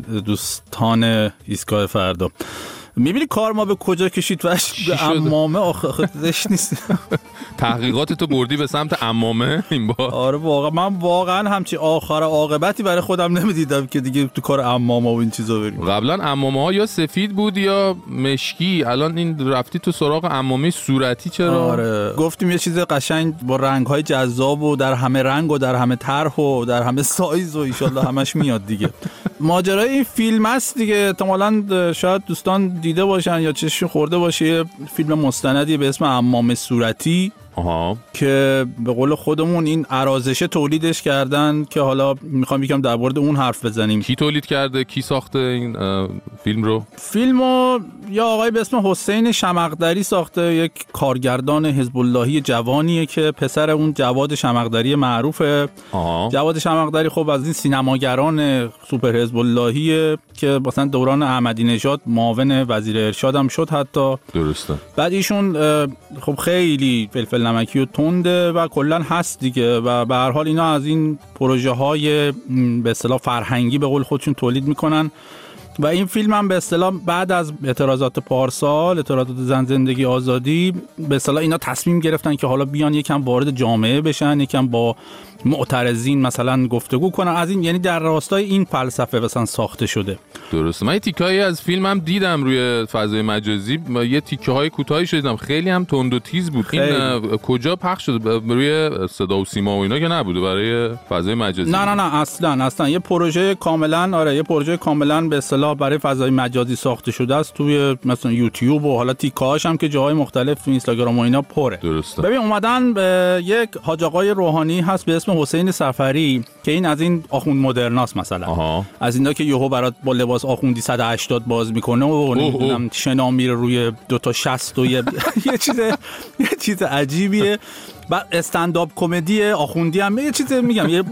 دوستان ایستگاه فردا. میبینی کار ما به کجا کشید و به عمامه آخرش نیست. تحقیقات تو بردی به سمت عمامه این بار؟ آره واقعا من واقعا همچی آخر عاقبتی برای خودم نمیدیدم که دیگه تو کار عمامه و این چیزا بریم. قبلا عمامه ها یا سفید بود یا مشکی، الان این رفتی تو سراغ عمامه صورتی چرا؟ آره گفتیم یه چیز قشنگ با رنگ های جذاب و در همه رنگ و در همه طرح و در همه سایز و ان شاءالله همش میاد دیگه. ماجرای این فیلم است دیگه، احتمالاً شاید دوستان دیده باشن یا چشم خورده باشه، فیلم مستندی به اسم عمامه صورتی. آها. که به قول خودمون این ارازشه تولیدش کردن که حالا میخوام یکم در مورد اون حرف بزنیم. کی تولید کرده، کی ساخته این فیلم رو؟ فیلمو یا آقای به اسم حسین شمقدری ساخته، یک کارگردان حزب اللهی جوانیه که پسر اون جواد شمقدری معروفه. آها. جواد شمقدری خب از این سینماگران سوپر حزب اللهیه که مثلا دوران احمدی نژاد معاون وزیر ارشاد هم شد حتی. درسته. بعد ایشون خب خیلی فلفل نمکی و تنده و کلن هست دیگه و به هر حال اینا از این پروژه های به اصطلاح فرهنگی به قول خودشون تولید میکنن و این فیلم هم به اصطلاح بعد از اعتراضات پارسال، اعتراضات زن زندگی آزادی، به اصطلاح اینا تصمیم گرفتن که حالا بیان یکم وارد جامعه بشن، یکم با معترضین مثلا گفتگو کنن، از این یعنی در راستای این فلسفه مثلا ساخته شده. درسته. من تیکه‌ای از فیلمم دیدم روی فضای مجازی، یه تیکه‌های کوتاهی شدیدم، خیلی هم تند و تیز بود. خیلی. این کجا پخش شده؟ روی صدا و سیما و اینا که نبوده، برای فضای مجازی؟ نه نه نه اصلا اصلا یه پروژه کاملا آره یه پروژه کاملا به اصطلاح برای فضای مجازی ساخته شده است، توی مثلا یوتیوب و حالا تیکه‌هاش هم که جاهای مختلف اینستاگرام و اینا پره. درسته. ببین اومدن به یک حاج آقای روحانی هست به اسم حسین صفری که این از این آخوند مدرناست مثلا. آها. از اینا که یهو برات با لباس آخوندی صد و هشتاد باز میکنه و نمیدونم شنا میره روی دو تا شصت و یه یه چیز یه چیز عجیبیه. بعد استندآپ کمدی آخوندی هم یه چیز میگم یه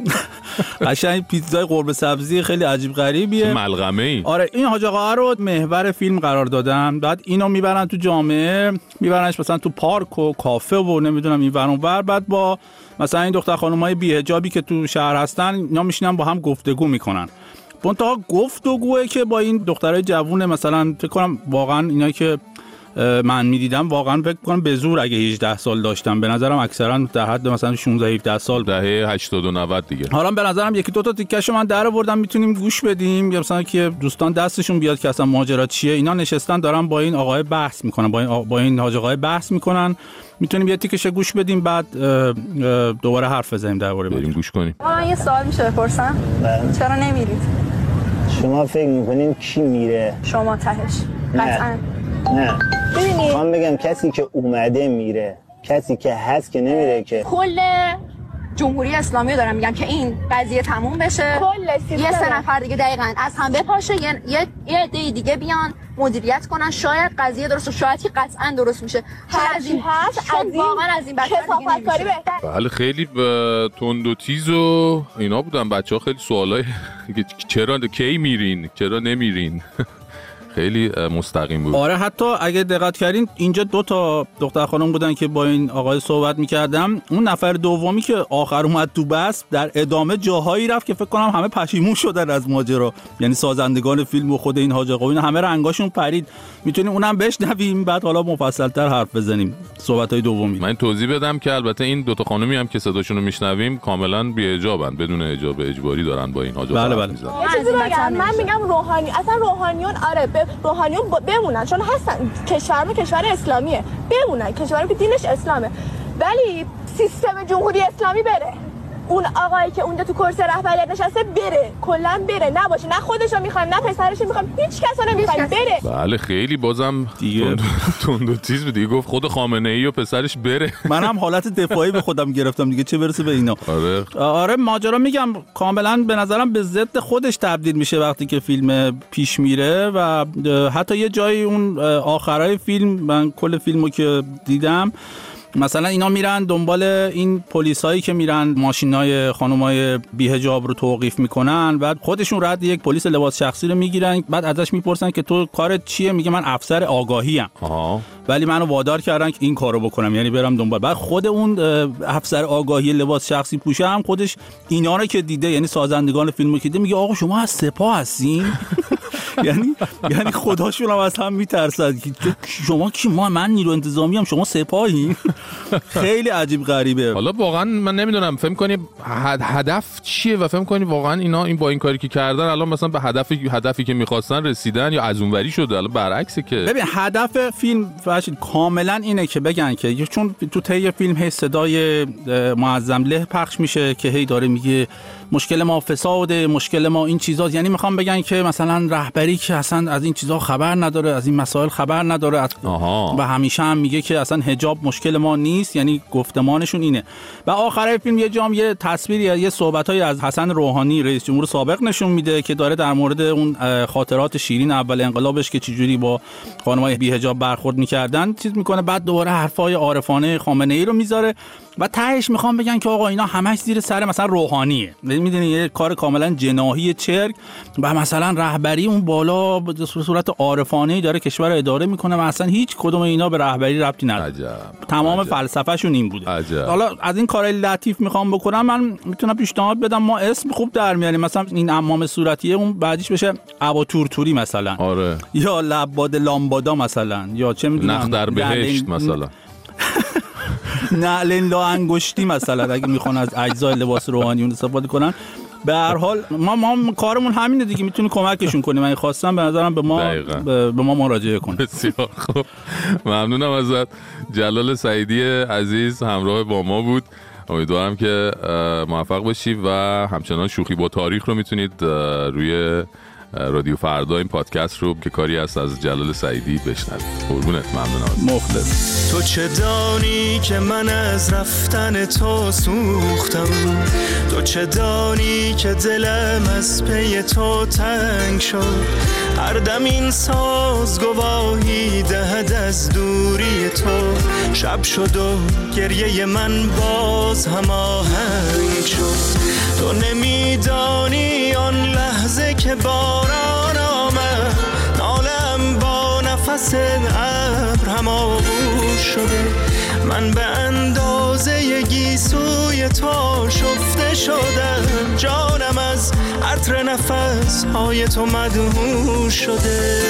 قشنگ پیتزای قرمه سبزی خیلی عجیب غریبیه، ملغمه‌ای. آره این حاج آقا رو محور فیلم قرار دادن، بعد اینو میبرن تو جامعه، میبرنش مثلا تو پارک و کافه و نمیدونم این ور اون ور، بعد با مثلا این دختر خانمای بی‌حجابی که تو شهر هستن اینا میشینن با هم گفتگو میکنن. منتها گفتگوئه که با این دخترای جوونه مثلا فکر کنم واقعا اینا که من میدیدم واقعا فکر کنم به زور اگه هجده سال داشتم، به نظرم اکثرا در حد مثلا شانزده هفده سال، دهه هشتاد و نود دیگه. حالا به نظرم یکی دو تا تیکشو من در آوردم میتونیم گوش بدیم، یا مثلا که دوستان دستشون بیاد که اصلا ماجرا چیه. اینا نشستن دارن با این آقای بحث میکنن، با این آ... با این حاج آقای بحث میکنن. میتونیم یه تیکش گوش بدیم بعد دوباره حرف بزنیم درباره. بریم گوش کنیم. من یه سوال میشه بپرسم؟ چرا نمیرید؟ شما فکر میکنین کی میره؟ شما تهش. قطعاً. نه. ببینید. من بگم کسی که اومده میره، کسی که هست که نمیره که. کل جمهوری اسلامی رو دارم میگم که این قضیه تموم بشه، یه سه نفر دیگه دقیقاً از هم بپاشه، یه یه عده دیگه بیان مدیریت کنن، شاید قضیه درست و شاید که قطعاً درست میشه. هر چی هست از این واقعاً از این کثافت‌کاری بهتر. بله خیلی تند و تیز و اینا بودن بچه‌ها، خیلی سوالای چرا کی میرین، چرا نمیرین خیلی مستقیم بود. آره حتی اگه دقت کردین اینجا دو تا دختر خانم بودن که با این آقای صحبت می‌کردم، اون نفر دومی که آخر اومد تو بس در ادامه جاهایی رفت که فکر کنم همه پشیمون شدن از ماجرا، یعنی سازندگان فیلم و خود این حاج آقا اینا همه رنگاشون پرید. میتونیم اونم بشنویم بعد حالا مفصل‌تر حرف بزنیم صحبت‌های دومی. من توضیح بدم که البته این دو تا خانمی هم که صداشون رو میشنویم کاملا بی حجابن، بدون حجاب اجباری دارن با این حاج آقا. بله بله. یه چیزی بگم، من میگم روحانی اصلا روحانیون آره روحانیون بمونن چون هستن، کشورمون کشور اسلامیه، بمونن، کشورمون که دینش اسلامه، ولی سیستم جمهوری اسلامی بره. اون آقایی که اونجا تو کرسی رهبریت نشسته بره، کلا بره، نباشه، نه خودشو میخوایم نه پسرشو میخوایم، هیچ کس رو نمیخوایم، بره. بله خیلی بازم دیگه تند و تیز بود دیگه، گفت خود خامنه ای و پسرش بره. منم حالت دفاعی به خودم گرفتم دیگه، چه برسه به اینا. آره آره ماجرا میگم کاملا به نظرم به ضد خودش تبدیل میشه وقتی که فیلم پیش میره و حتی یه جایی اون آخرای فیلم، من کل فیلمو که دیدم مثلا اینا میرن دنبال این پلیسایی که میرن ماشینای خانمای بی‌حجاب رو توقیف میکنن، بعد خودشون رد یک پلیس لباس شخصی رو میگیرن، بعد ازش میپرسن که تو کارت چیه؟ میگه من افسر آگاهی ام، ولی منو وادار کردن که این کارو بکنم، یعنی برم دنبال. بعد خود اون افسر آگاهی لباس شخصی پوشه هم خودش اینا رو که دیده، یعنی سازندگان فیلمو که دیده، میگه آقا شما از سپاه هستین؟ یعنی یعنی خداشون هم از هم میترسن که شما کی؟ ما من نیرو انتظامی ام، شما سپاهی؟ خیلی عجیب غریبه. حالا واقعا من نمیدونم فهم کنی هدف چیه و فهم کنی واقعا اینا این با این کاری که کردن الان مثلا به هدفی هدفی که میخواستن رسیدن یا از اونوری شده. الان برعکسه که ببین هدف فیلم فرشید کاملا اینه که بگن که چون تو طی فیلم هی صدای معظم له پخش میشه که هی داره میگه مشکل ما فساده، مشکل ما این چیزاست، یعنی میخوام بگن که مثلا رهبری که اصلا از این چیزا خبر نداره، از این مسائل خبر نداره و همیشه هم میگه که اصلا حجاب مشکل ما نیست، یعنی گفتمانشون اینه. و آخر فیلم یه جام یه تصویری یه صحبتایی از حسن روحانی رئیس جمهور سابق نشون میده که داره در مورد اون خاطرات شیرین اول انقلابش که چجوری با خانمای بی‌حجاب برخورد میکردن چیز میکنه، بعد دوباره حرفای عارفانه خامنه ای رو میذاره و تهش میخوام بگن که آقا اینا همش زیر سر مثلا روحانیه، میدونی یه کار کاملا جناحی چرک و مثلا رهبری اون بالا به صورت عارفانه‌ای داره کشور اداره میکنه و اصلا هیچ کدوم اینا به رهبری ربطی نداره. تمام فلسفه‌شون این بوده. عجب. حالا از این کارهای لطیف میخوام بکنم، من میتونم پیشنهاد بدم ما اسم خوب در میاریم، مثلا این عمام صورتیه اون بعدیش بشه ابا تورتوری مثلا. آره. یا لباد لامبادا مثلا، یا چه میدونم نخ در بهشت مثلا. نعلن لا انگشتی مثلا اگه میخوان از اجزای لباس روحانیون استفاده کنن. به هر حال ما ما کارمون همینه دیگه، میتونی کمکشون کنیم. من خواستم به نظرم به ما به, به ما مراجعه کنید. بسیار خوب، ممنونم ازت. جلال سعیدی عزیز همراه با ما بود. امیدوارم که موفق باشی و همچنان شوخی با تاریخ رو میتونید روی رادیو فردا این پادکست رو که کاری است از جلال سعیدی بشنوید. قربونت، ممنونم. مخلص. تو چه دانی که من از رفتن تو سوختم، تو چه دانی که دلم از پی تو تنگ شد، هر دم این ساز گواهی دهد از دوری تو، شب شد و گریه من باز هم آهنگ شد. تو نمیدانی آن لحظه که باران آمد، نالم با نفس ابر هم آغوش شده، من به اندازه گیسوی تو شفته شدم، جانم از عطر نفس های تو مدهوش شده.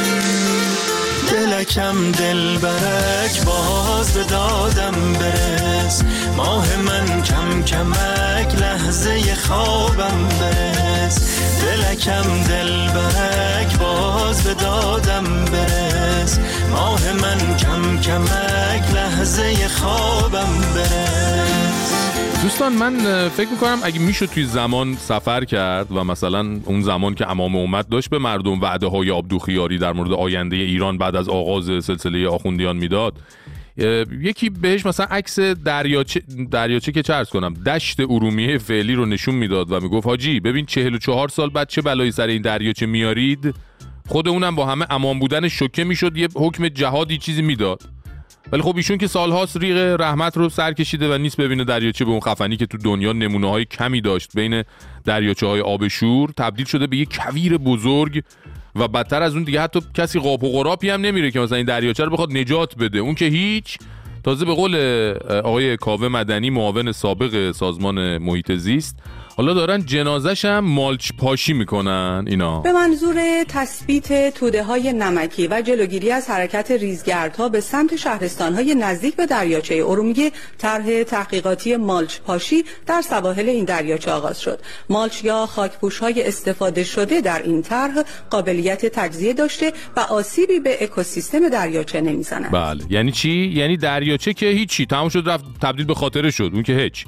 دلکم دل برک باز به دادم برس، ماه من کم کمک لحظه خوابم برس. دلکم دل برک باز به دادم برس، ماه من کم کمک لحظه خوابم برس. دوستان من فکر میکنم اگه میشد توی زمان سفر کرد و مثلا اون زمان که امام امت داشت به مردم وعده های آبدوخیاری در مورد آینده ایران بعد از آغاز سلسله آخوندیان میداد، یکی بهش مثلا عکس دریاچه دریاچه که چه عرض کنم دشت ارومیه فعلی رو نشون میداد و میگفت حاجی ببین چهل و چهار سال بعد چه بلایی سر این دریاچه میارید، خود اونم با همه امان بودن شوکه میشد یه حکم جهادی چیزی میداد. ولی خب ایشون که سالهاست ریق رحمت رو سر کشیده و نیست ببینه دریاچه به اون خفنی که تو دنیا نمونه‌های کمی داشت بین دریاچه‌های آب شور تبدیل شده به یه کویر بزرگ و بدتر از اون دیگه حتی کسی قاپ و قرابی هم نمیره که مثلا این دریاچه رو بخواد نجات بده. اون که هیچ. تازه به قول آقای کاوه مدنی معاون سابق سازمان محیط زیست حالا دارن جنازش هم مالچ پاشی میکنن اینا به منظور تثبیت توده های نمکی و جلوگیری از حرکت ریزگردها به سمت شهرستان های نزدیک به دریاچه ارومیه. طرح تحقیقاتی مالچ پاشی در سواحل این دریاچه آغاز شد. مالچ یا خاکپوش های استفاده شده در این طرح قابلیت تجزیه داشته و آسیبی به اکوسیستم دریاچه نمیزنند. بله یعنی چی؟ یعنی دریاچه که هیچی تمام شد رفت تبدیل به خاطره شد، اون که هیچ.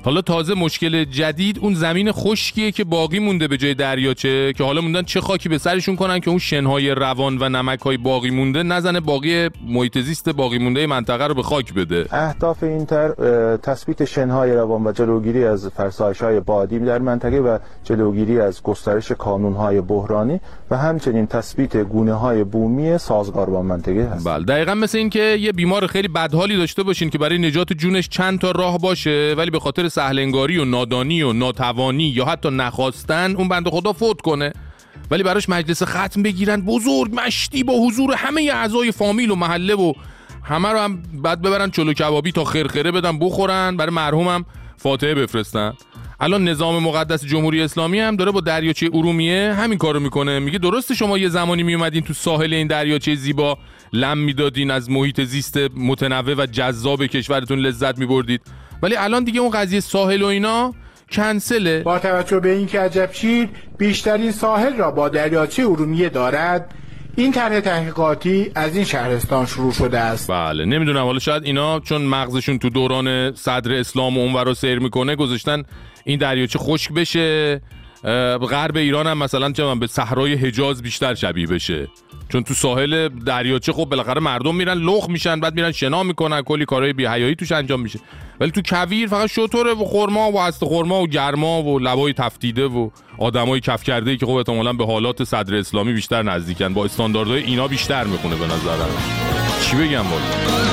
حالا تازه مشکل جدید اون زمین خشکیه که باقی مونده به جای دریاچه، که حالا موندن چه خاکی به سرشون کنن که اون شنهای روان و نمک‌های باقی مونده نزنه باقی محیط زیست باقی مونده منطقه رو به خاک بده. اهداف این تر تثبیت شنهای روان و جلوگیری از فرسایش‌های بادی در منطقه و جلوگیری از گسترش کانون‌های بحرانی و همچنین تثبیت گونه‌های بومی سازگار با منطقه هست. بله دقیقاً مثل این که یه بیمار خیلی بدحالی داشته باشین که برای نجات جونش چند تا راه باشه، ولی به خاطر سهلنگاری و نادانی و ناتوانی یا حتی نخواستن اون بنده خدا فوت کنه، ولی براش مجلس ختم بگیرن بزرگ مشتی با حضور همه اعضای فامیل و محله و همه رو هم بعد ببرن چلو کبابی تا خرخره بدن بخورن، برای مرحومم فاتحه بفرستن. الان نظام مقدس جمهوری اسلامی هم داره با دریاچه ارومیه همین کارو میکنه. میگه درسته شما یه زمانی میومدین تو ساحل این دریاچه زیبا لم میدادین، از محیط زیست متنوع و جذاب کشورتون لذت میبردید، ولی الان دیگه اون قضیه ساحل و اینا کنسله. با توجه به اینکه عجبشیر بیشترین ساحل را با دریاچه ارومیه دارد، این طرح تحقیقاتی از این شهرستان شروع شده است. بله نمیدونم، حالا شاید اینا چون مغزشون تو دوران صدر اسلام و اونورا سیر میکنه گذاشتن این دریاچه خشک بشه، غرب ایران هم مثلا چه به صحرای حجاز بیشتر شبیه بشه، چون تو ساحل دریاچه خب بالاخره مردم میرن لخ میشن، بعد میرن شنا میکنن، کلی کارهای بی‌حیایی توش انجام میشه، ولی تو کویر فقط شتره و خرما و هست خرما و گرما و لبای تفتیده و آدمای کف کرده‌ای که خب احتمالاً به حالات صدر اسلامی بیشتر نزدیکن، با استانداردهای اینا بیشتر میخونه به نظرم. چی بگم والا؟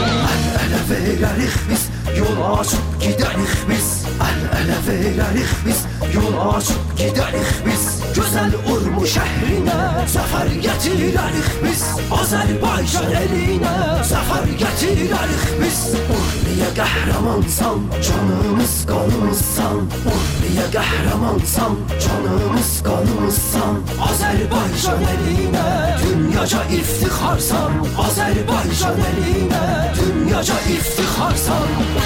Yol açıp giderik biz El ele vererik biz Yol açıp giderik biz Güzel Urmu şehrine Zafer getirerik biz Azerbaycan eline Zafer getirerik biz Urmiye kahramansan Canımız kanımızsan Urmiye kahramansan Canımız kanımızsan Azerbaycan eline Dünyaca iftiharsan Azerbaycan eline Dünyaca iftiharsan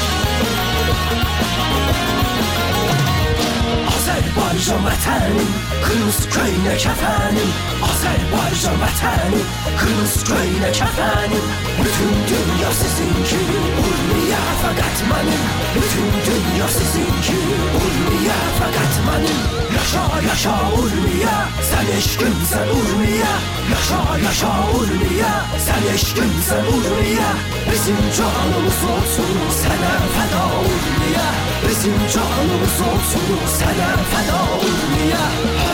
Azerbaycan vətənim, qırmız köynə kəfənim Azerbaycan vətənim, qırmız köynə kəfənim Bütün dünya sizinki, Urmiyə fəqət mənim Bütün dünya sizinki, Urmiyə fəqət mənim Yaşa, yaşa Urmiyə, sən eşqimsən Urmiyə Yaşa, yaşa Urmiyə, sən eşqimsən Urmiyə Bizim canımız olsun, sənə fəda Urmiyə Bizim canımız olsun, sənə fəda Urmiyə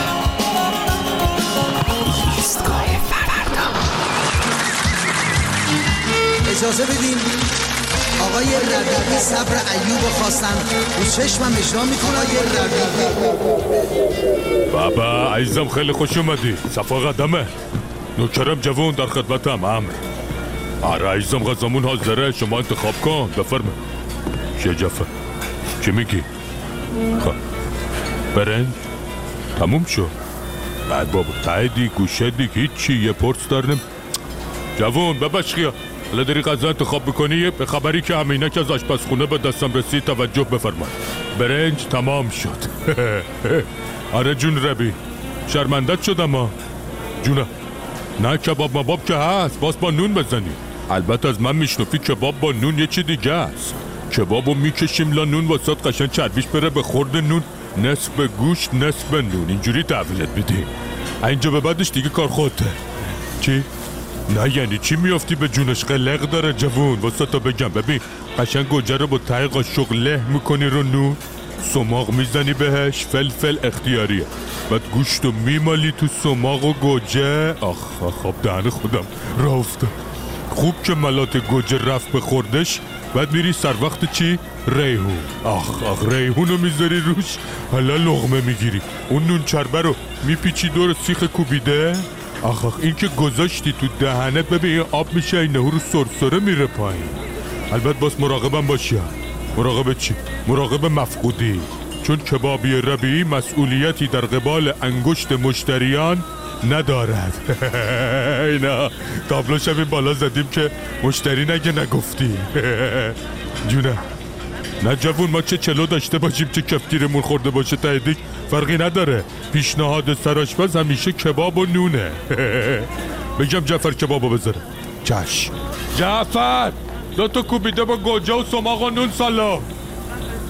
ایستگاه فردا اجازه بدین آقای ربیعی صبر ایوب خواستن رو چشمم اجرا میکنه. آقای ربیعی بابا عزیزم خیلی خوش اومدی. صفا قدمه. نوکرم جوان در خدمتم. امر. آره عزیزم غذامون حاضره، شما انتخاب کن. بفرمایید. چه جفا؟ چی میگی؟ خب برنج تموم شد. بعد بابا تایدی گوشه دیگه هیچی، یه پرس دارنم. جوان ببشخیا حالا داری غذا انتخاب بکنی، به خبری که همینه که از آشپزخونه به دستم رسید توجه بفرمایید. برنج تمام شد. آره جون ربی شرمندت شدم ها. جونه نه کباب مباب که هست، باز با نون بزنی. البته از من میشنفی کباب با نون یه چی دیگه است. کبابو میکشیم لا نون واسات قشن چربیش بره به خورد نون، نصف گوشت نصف نون، اینجوری تحویلت میدی. اینجا به بعدش دیگه کار خودته. چی؟ نه یعنی چی میافتی به جونش؟ قلق داره جوون. واسه تا بگم ببین قشنگ گوجه رو با ته قاشق له میکنی رو نون، سماق میزنی بهش، فلفل اختیاریه، بعد گوشت رو میمالی تو سماق و گوجه. آخ آخ دهن خودم راه افتاد. خوب که ملات گوجه رفت به خوردش، بعد میری سر وقت چی؟ ریحون. آخ آخ ریحون رو میذاری روش، حالا لغمه میگیری، اون نون چربه رو میپیچی دور سیخ کوبیده. آخ آخ این که گذاشتی تو دهنت ببین آب میشه، این نهو رو سرسره میره پایین. البته باز مراقبم باشی. مراقب چی؟ مراقب مفقودی، چون کبابی ربیعی مسئولیتی در قبال انگشت مشتریان ندارد. اینا تابلوش همین بالا زدیم که مشتری نگه نگفتی. جونه نه جوون، ما چه چلو داشته باشیم چه کفتیرمون خورده باشه تایدیک فرقی نداره. پیشنهاد سرآشپز همیشه کباب و نونه. بگم جعفر کبابو بذاره. چش جعفر دو تا کوبیده با گوجه و سماق و نون سلام.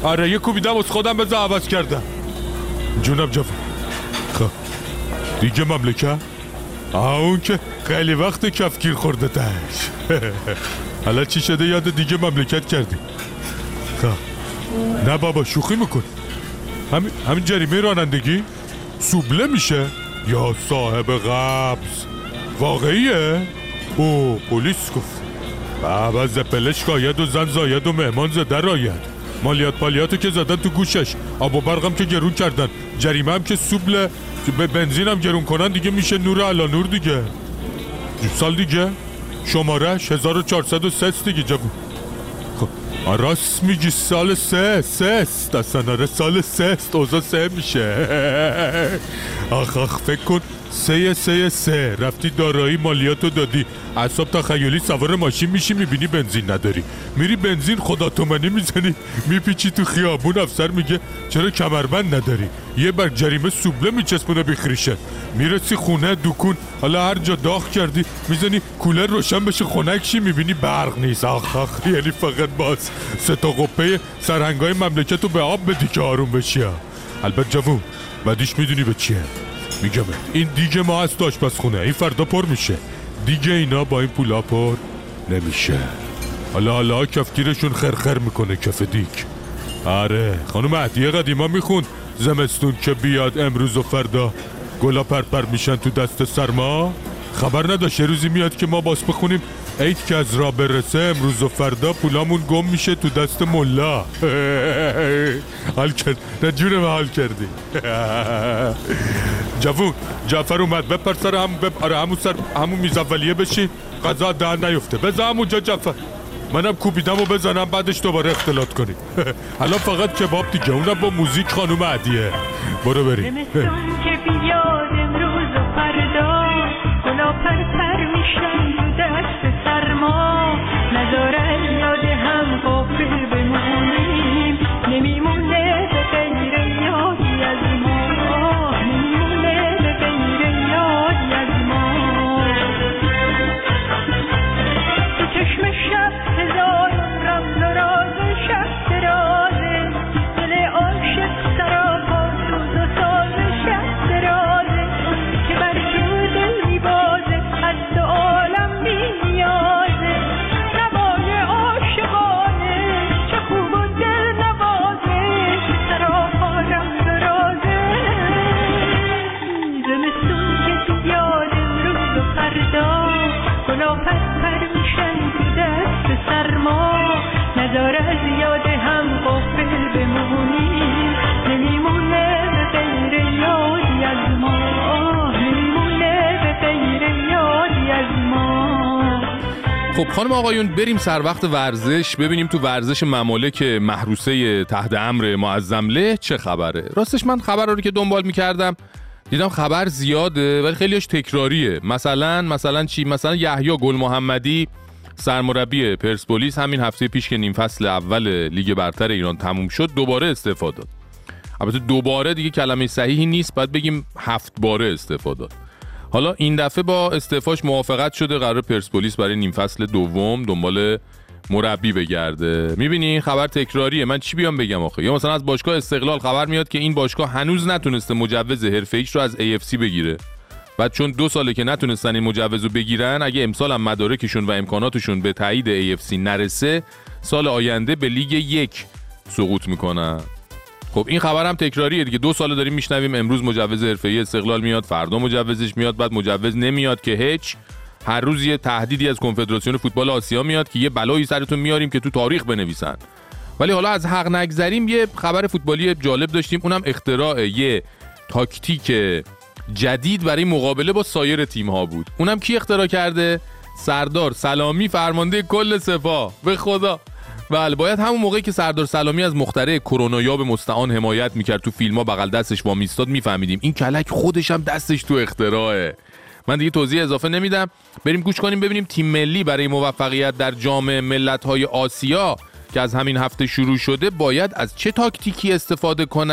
آره یه کوبیدم از خودم بذار عوض کردم. جونم جوون. خب دیگه مملکت اون که خیلی وقت کفگیر خورده تش. حالا چی شده یاد دیگه مملکت کردی؟ خب نه بابا شوخی میکنی. همین همین جریمه رانندگی سوبله میشه یا صاحب قبض؟ واقعیه؟ او پلیس گفت بابا زپلش شکایت و زن زاید و مهمان زده راید. مالیات پالیاتو که زدن تو گوشش، آب و برقم که گرون کردن، جریمه هم که سوبله، به بنزین هم گرون کنن دیگه میشه نور علا نور دیگه. سال دیگه شمارش هزار و چهارصد و سه دیگه جوون. خب راست میگی سال سه سه است اصلا. آره سال سه است اوضاع سه میشه. آخ آخ فکر کن سه سه سه رفتی دارایی مالیاتو دادی، اعصاب تخیلی سوار ماشین میشی میبینی بنزین نداری، میری بنزین خدا تومنی میزنی میپیچی تو خیابون، افسر میگه چرا کمربند نداری، یه برگ جریمه سوبله میچسبونه بخریشه، میرسی خونه دکون حالا هر جا داغ کردی میزنی کولر روشن بشه خنک شی میبینی برق نیست. آخ آخ یعنی فقط باز سه تا قپه سرهنگای مملکتو به آب بدی که آروم بشی. البته جوون بعدیش میدونی به چیه؟ میگم این دیگه ما از آشپزخونه این فردا پر میشه دیگه، اینا با این پولا پر نمیشه. حالا حالا کفگیرشون خرخر میکنه کف دیگ. آره خانم عدیه قدیما میخوند زمستون که بیاد امروز و فردا گلا پرپر میشن تو دست سرما. خبر نداشت یه روزی میاد که ما باس بخونیم عید که از را برسه امروز و فردا پولامون گم میشه تو دست ملا. حال کرد نه جونم حال کردی. جوون جعفر اومد بپر سر هم بپ... آره همون سر همون میز اولیه بشین غذا دهن نیفته، بذار همونجا جعفر منم کوبیدم و بزنم بعدش دوباره اختلاط کنیم. حالا فقط کباب دیگه اونم با موزیک خانوم عدیه. برو بریم. خب خانم آقایون بریم سر وقت ورزش ببینیم تو ورزش ممالک محروسه تحت امر معظمله چه خبره. راستش من خبر رو که دنبال میکردم دیدم خبر زیاده ولی خیلیش تکراریه. مثلا مثلا چی؟ مثلا یحیی گل محمدی سرمربی پرسپولیس همین هفته پیش که نیم فصل اول لیگ برتر ایران تموم شد دوباره استعفا داد. البته دوباره دیگه کلمه صحیحی نیست، باید بگیم هفت باره استعفا داد. حالا این دفعه با استعفاش موافقت شده، قرار پرسپولیس برای نیم فصل دوم دنبال مربی بگرده. میبینی خبر تکراریه. من چی بیام بگم آخه؟ یا مثلا از باشگاه استقلال خبر میاد که این باشگاه هنوز نتونسته مجوز حرفه‌ایش رو از ای اف سی بگیره. بعد چون دو ساله که نتونستن این مجوز رو بگیرن، اگه امسال هم مدارکشون و امکاناتشون به تایید ای اف سی نرسه، سال آینده به لیگ یک سقوط میکنن. خب این خبر هم تکراریه دیگه. دو ساله داریم میشنویم امروز مجوز حرفه‌ای استقلال میاد، فردا مجوزش میاد، بعد مجوز نمیاد که هیچ. هر روز یه تهدیدی از کنفدراسیون فوتبال آسیا میاد که یه بلایی سرتون میاریم که تو تاریخ بنویسن. ولی حالا از حق نگذریم، یه خبر فوتبالی جالب داشتیم، اونم اختراع یه تاکتیک جدید برای مقابله با سایر تیم‌ها بود. اونم کی اختراع کرده؟ سردار سلامی، فرمانده کل سپاه. به خدا بله، باید همون موقعی که سردار سلامی از مخترع کرونا یاب مستعان حمایت میکرد تو فیلم‌ها بغل دستش وا میستاد میفهمیدیم این کلک خودش هم دستش تو اختراعه. من دیگه توضیح اضافه نمیدم، بریم گوش کنیم ببینیم تیم ملی برای موفقیت در جام ملت‌های آسیا که از همین هفته شروع شده باید از چه تاکتیکی استفاده کند.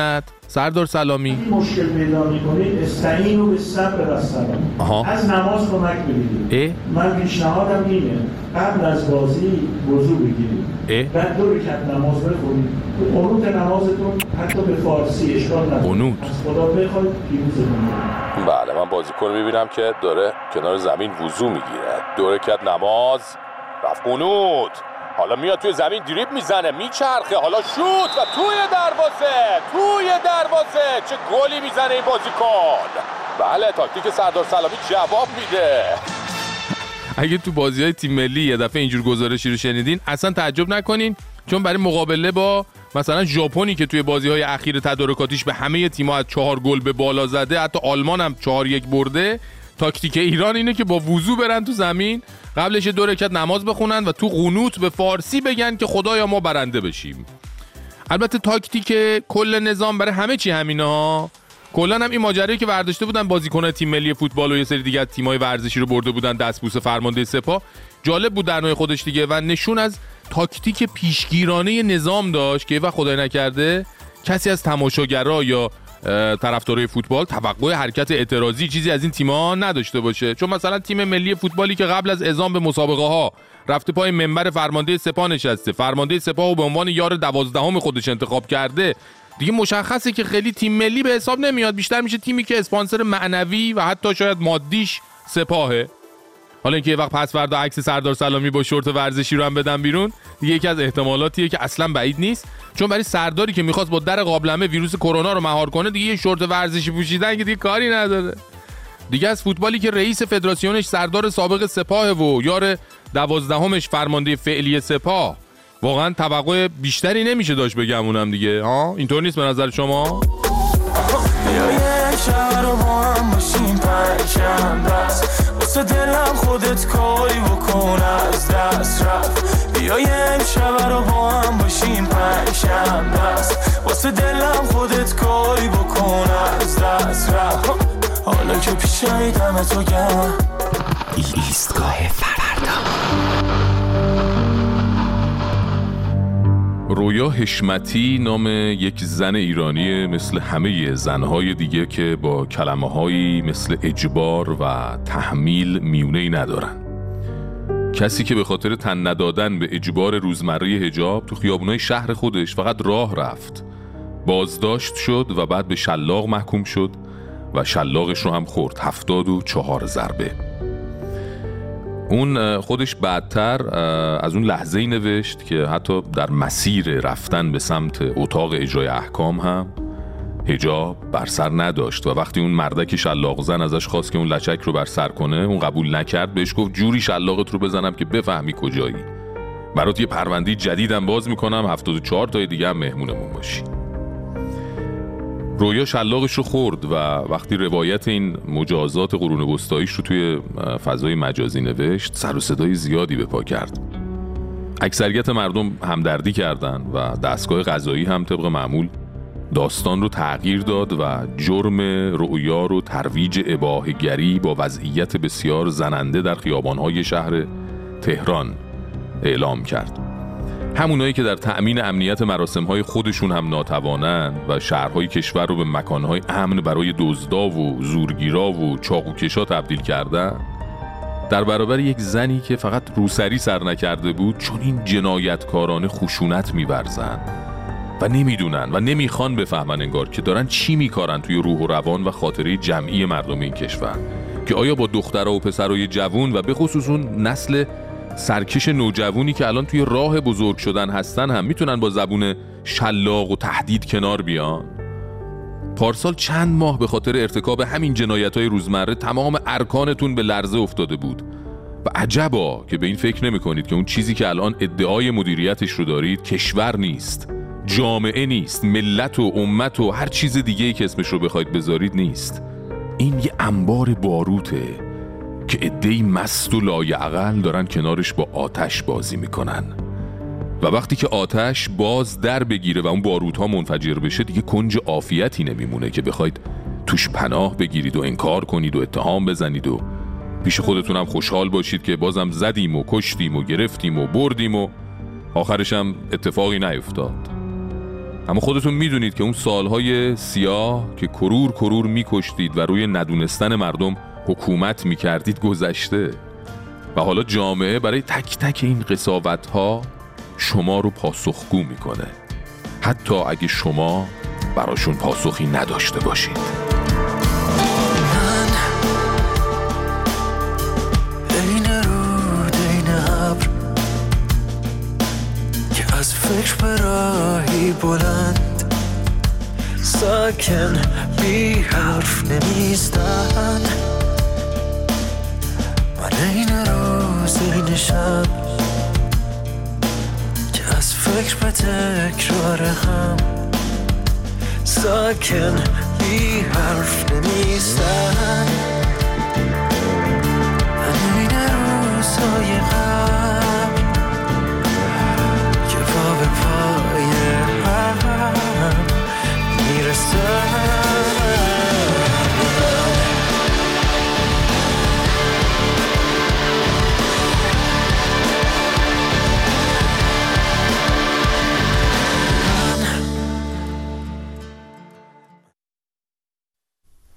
سردار سلامی؟ مشکل پیدا می‌کنید استعینوا بالصبر والصلاة. از نماز کمک بگیرید. من پیشنهادم اینه قبل از بازی وضو بگیرید. بعد دو رکعت نماز بخونید. قنوت نمازتون حتی به فارسی اشکال نداره. قنوت. از خدا بخواید پیروزتون. بله من بازیکن می‌بینم که داره کنار زمین وضو میگیره. دو رکعت نماز رفت قنوت. حالا میاد توی زمین دریبل میزنه میچرخه حالا شوت و توی دروازه توی دروازه چه گلی میزنه این بازیکن. بله تاکتیک سردار سلامی جواب میده. اگه تو بازی‌های تیم ملی یه دفعه اینجور گزارشی رو شنیدین اصلا تعجب نکنین، چون برای مقابله با مثلا ژاپنی که توی بازی‌های اخیر تدارکاتیش به همه تیم‌ها از چهار گل به بالا زده، حتی آلمان هم چهار یک برده، تاکتیک ایران اینه که با وضو برن تو زمین، قبلش دو رکعت نماز بخونن و تو قنوت به فارسی بگن که خدایا ما برنده بشیم. البته تاکتیک کل نظام برای همه چی همینه ها. کلا هم این ماجرایی که برداشته بودن بازیکن‌های تیم ملی فوتبال و یه سری دیگه از تیم‌های ورزشی رو برده بودن دستبوس فرمانده سپاه، جالب بود در نوع خودش دیگه و نشون از تاکتیک پیشگیرانه نظام داشت که وقت خدای نکرده کسی از تماشاگرها یا طرفدارای فوتبال توقع حرکت اعتراضی چیزی از این تیم‌ها نداشته باشه. چون مثلا تیم ملی فوتبالی که قبل از اعزام به مسابقه ها رفته پای منبر فرمانده سپاه نشسته، فرمانده سپاه رو به عنوان یار دوازدهم خودش انتخاب کرده، دیگه مشخصه که خیلی تیم ملی به حساب نمیاد، بیشتر میشه تیمی که اسپانسر معنوی و حتی شاید مادیش سپاهه. حالا اینکه یه وقت پس فردا عکس سردار سلامی با شورت ورزشی رو هم بدن بیرون دیگه یکی از احتمالاتیه که اصلا بعید نیست، چون برای سرداری که میخواست با در قابلمه ویروس کرونا رو مهار کنه دیگه یه شورت ورزشی پوشیدن که دیگه کاری نداره. دیگه از فوتبالی که رئیس فدراسیونش سردار سابق سپاه و یار دوازدهمش فرمانده فعلی سپاه، واقعا توقع بیشتری نمیشه داشت بگمونم دیگه. ها اینطور نیست به نظر شما؟ واسه دلم خودت کاری بکن از دست رفت، بیا یه امشب رو با هم باشیم پنجشنبه است، واسه دلم خودت کاری بکن از دست رفت، حالا که پیشای دم تو گم ایستگاه فردا. رویا حشمتی نام یک زن ایرانی مثل همه زنهای دیگه که با کلمه‌هایی مثل اجبار و تحمیل میونه‌ای ندارن. کسی که به خاطر تن ندادن به اجبار روزمره حجاب تو خیابونای شهر خودش فقط راه رفت، بازداشت شد و بعد به شلاق محکوم شد و شلاقش رو هم خورد، هفتاد و چهار ضربه. اون خودش بعدتر از اون لحظه‌ای نوشت که حتی در مسیر رفتن به سمت اتاق اجرای احکام هم حجاب بر سر نداشت و وقتی اون مردک شلاق زن ازش خواست که اون لچک رو بر سر کنه اون قبول نکرد، بهش گفت جوری شلاقت رو بزنم که بفهمی کجایی، برات یه پرونده جدیدم باز میکنم، هفتاد و چهار تای دیگه هم مهمونمون باشی. رویا شلاقش رو خورد و وقتی روایت این مجازات قرون وسطاییش رو توی فضای مجازی نوشت سر و صدای زیادی به پا کرد. اکثریت مردم همدردی کردن و دستگاه قضایی هم طبق معمول داستان رو تغییر داد و جرم رویا رو ترویج اباحه‌گری با وضعیت بسیار زننده در خیابان‌های شهر تهران اعلام کرد. همونایی که در تأمین امنیت مراسم‌های خودشون هم ناتوانن و شهرهای کشور رو به مکانهای امن برای دزدا و زورگیرا و چاقوکشا تبدیل کردن، در برابر یک زنی که فقط روسری سر نکرده بود چون این جنایتکارانه خشونت می‌ورزن و نمیدونن و نمیخوان بفهمن انگار که دارن چی میکارن توی روح و روان و خاطره جمعی مردم این کشور، که آیا با دخترها و پسرای جوون و به خصوص اون نسل سرکش نوجوانی که الان توی راه بزرگ شدن هستن هم میتونن با زبون شلاق و تهدید کنار بیان؟ پارسال چند ماه به خاطر ارتکاب همین جنایت‌های روزمره تمام ارکانتون به لرزه افتاده بود و عجبا که به این فکر نمی‌کنید که اون چیزی که الان ادعای مدیریتش رو دارید کشور نیست، جامعه نیست، ملت و امت و هر چیز دیگه‌ای که اسمش رو بخواید بذارید نیست. این یه انبار باروته که عده‌ای مست و لایعقل دارن کنارش با آتش بازی میکنن و وقتی که آتش باز در بگیره و اون باروت‌ها منفجر بشه دیگه کنج عافیتی نمیمونه که بخواید توش پناه بگیرید و انکار کنید و اتهام بزنید و پیش خودتونم خوشحال باشید که بازم زدیم و کشتیم و گرفتیم و بردیم و آخرش هم اتفاقی نیفتاد. اما خودتون میدونید که اون سالهای سیاه که کرور کرور میکشتید و روی ندونستن مردم حکومت میکردید گذشته و حالا جامعه برای تک تک این قضاوت‌ها شما رو پاسخگو میکنه، حتی اگه شما براشون پاسخی نداشته باشید. من این رود این ابر که از فکر براهی بلند ساکن بی حرف نمیستن، من این روز این شب که از فکر به تکرار هم ساکن بی حرف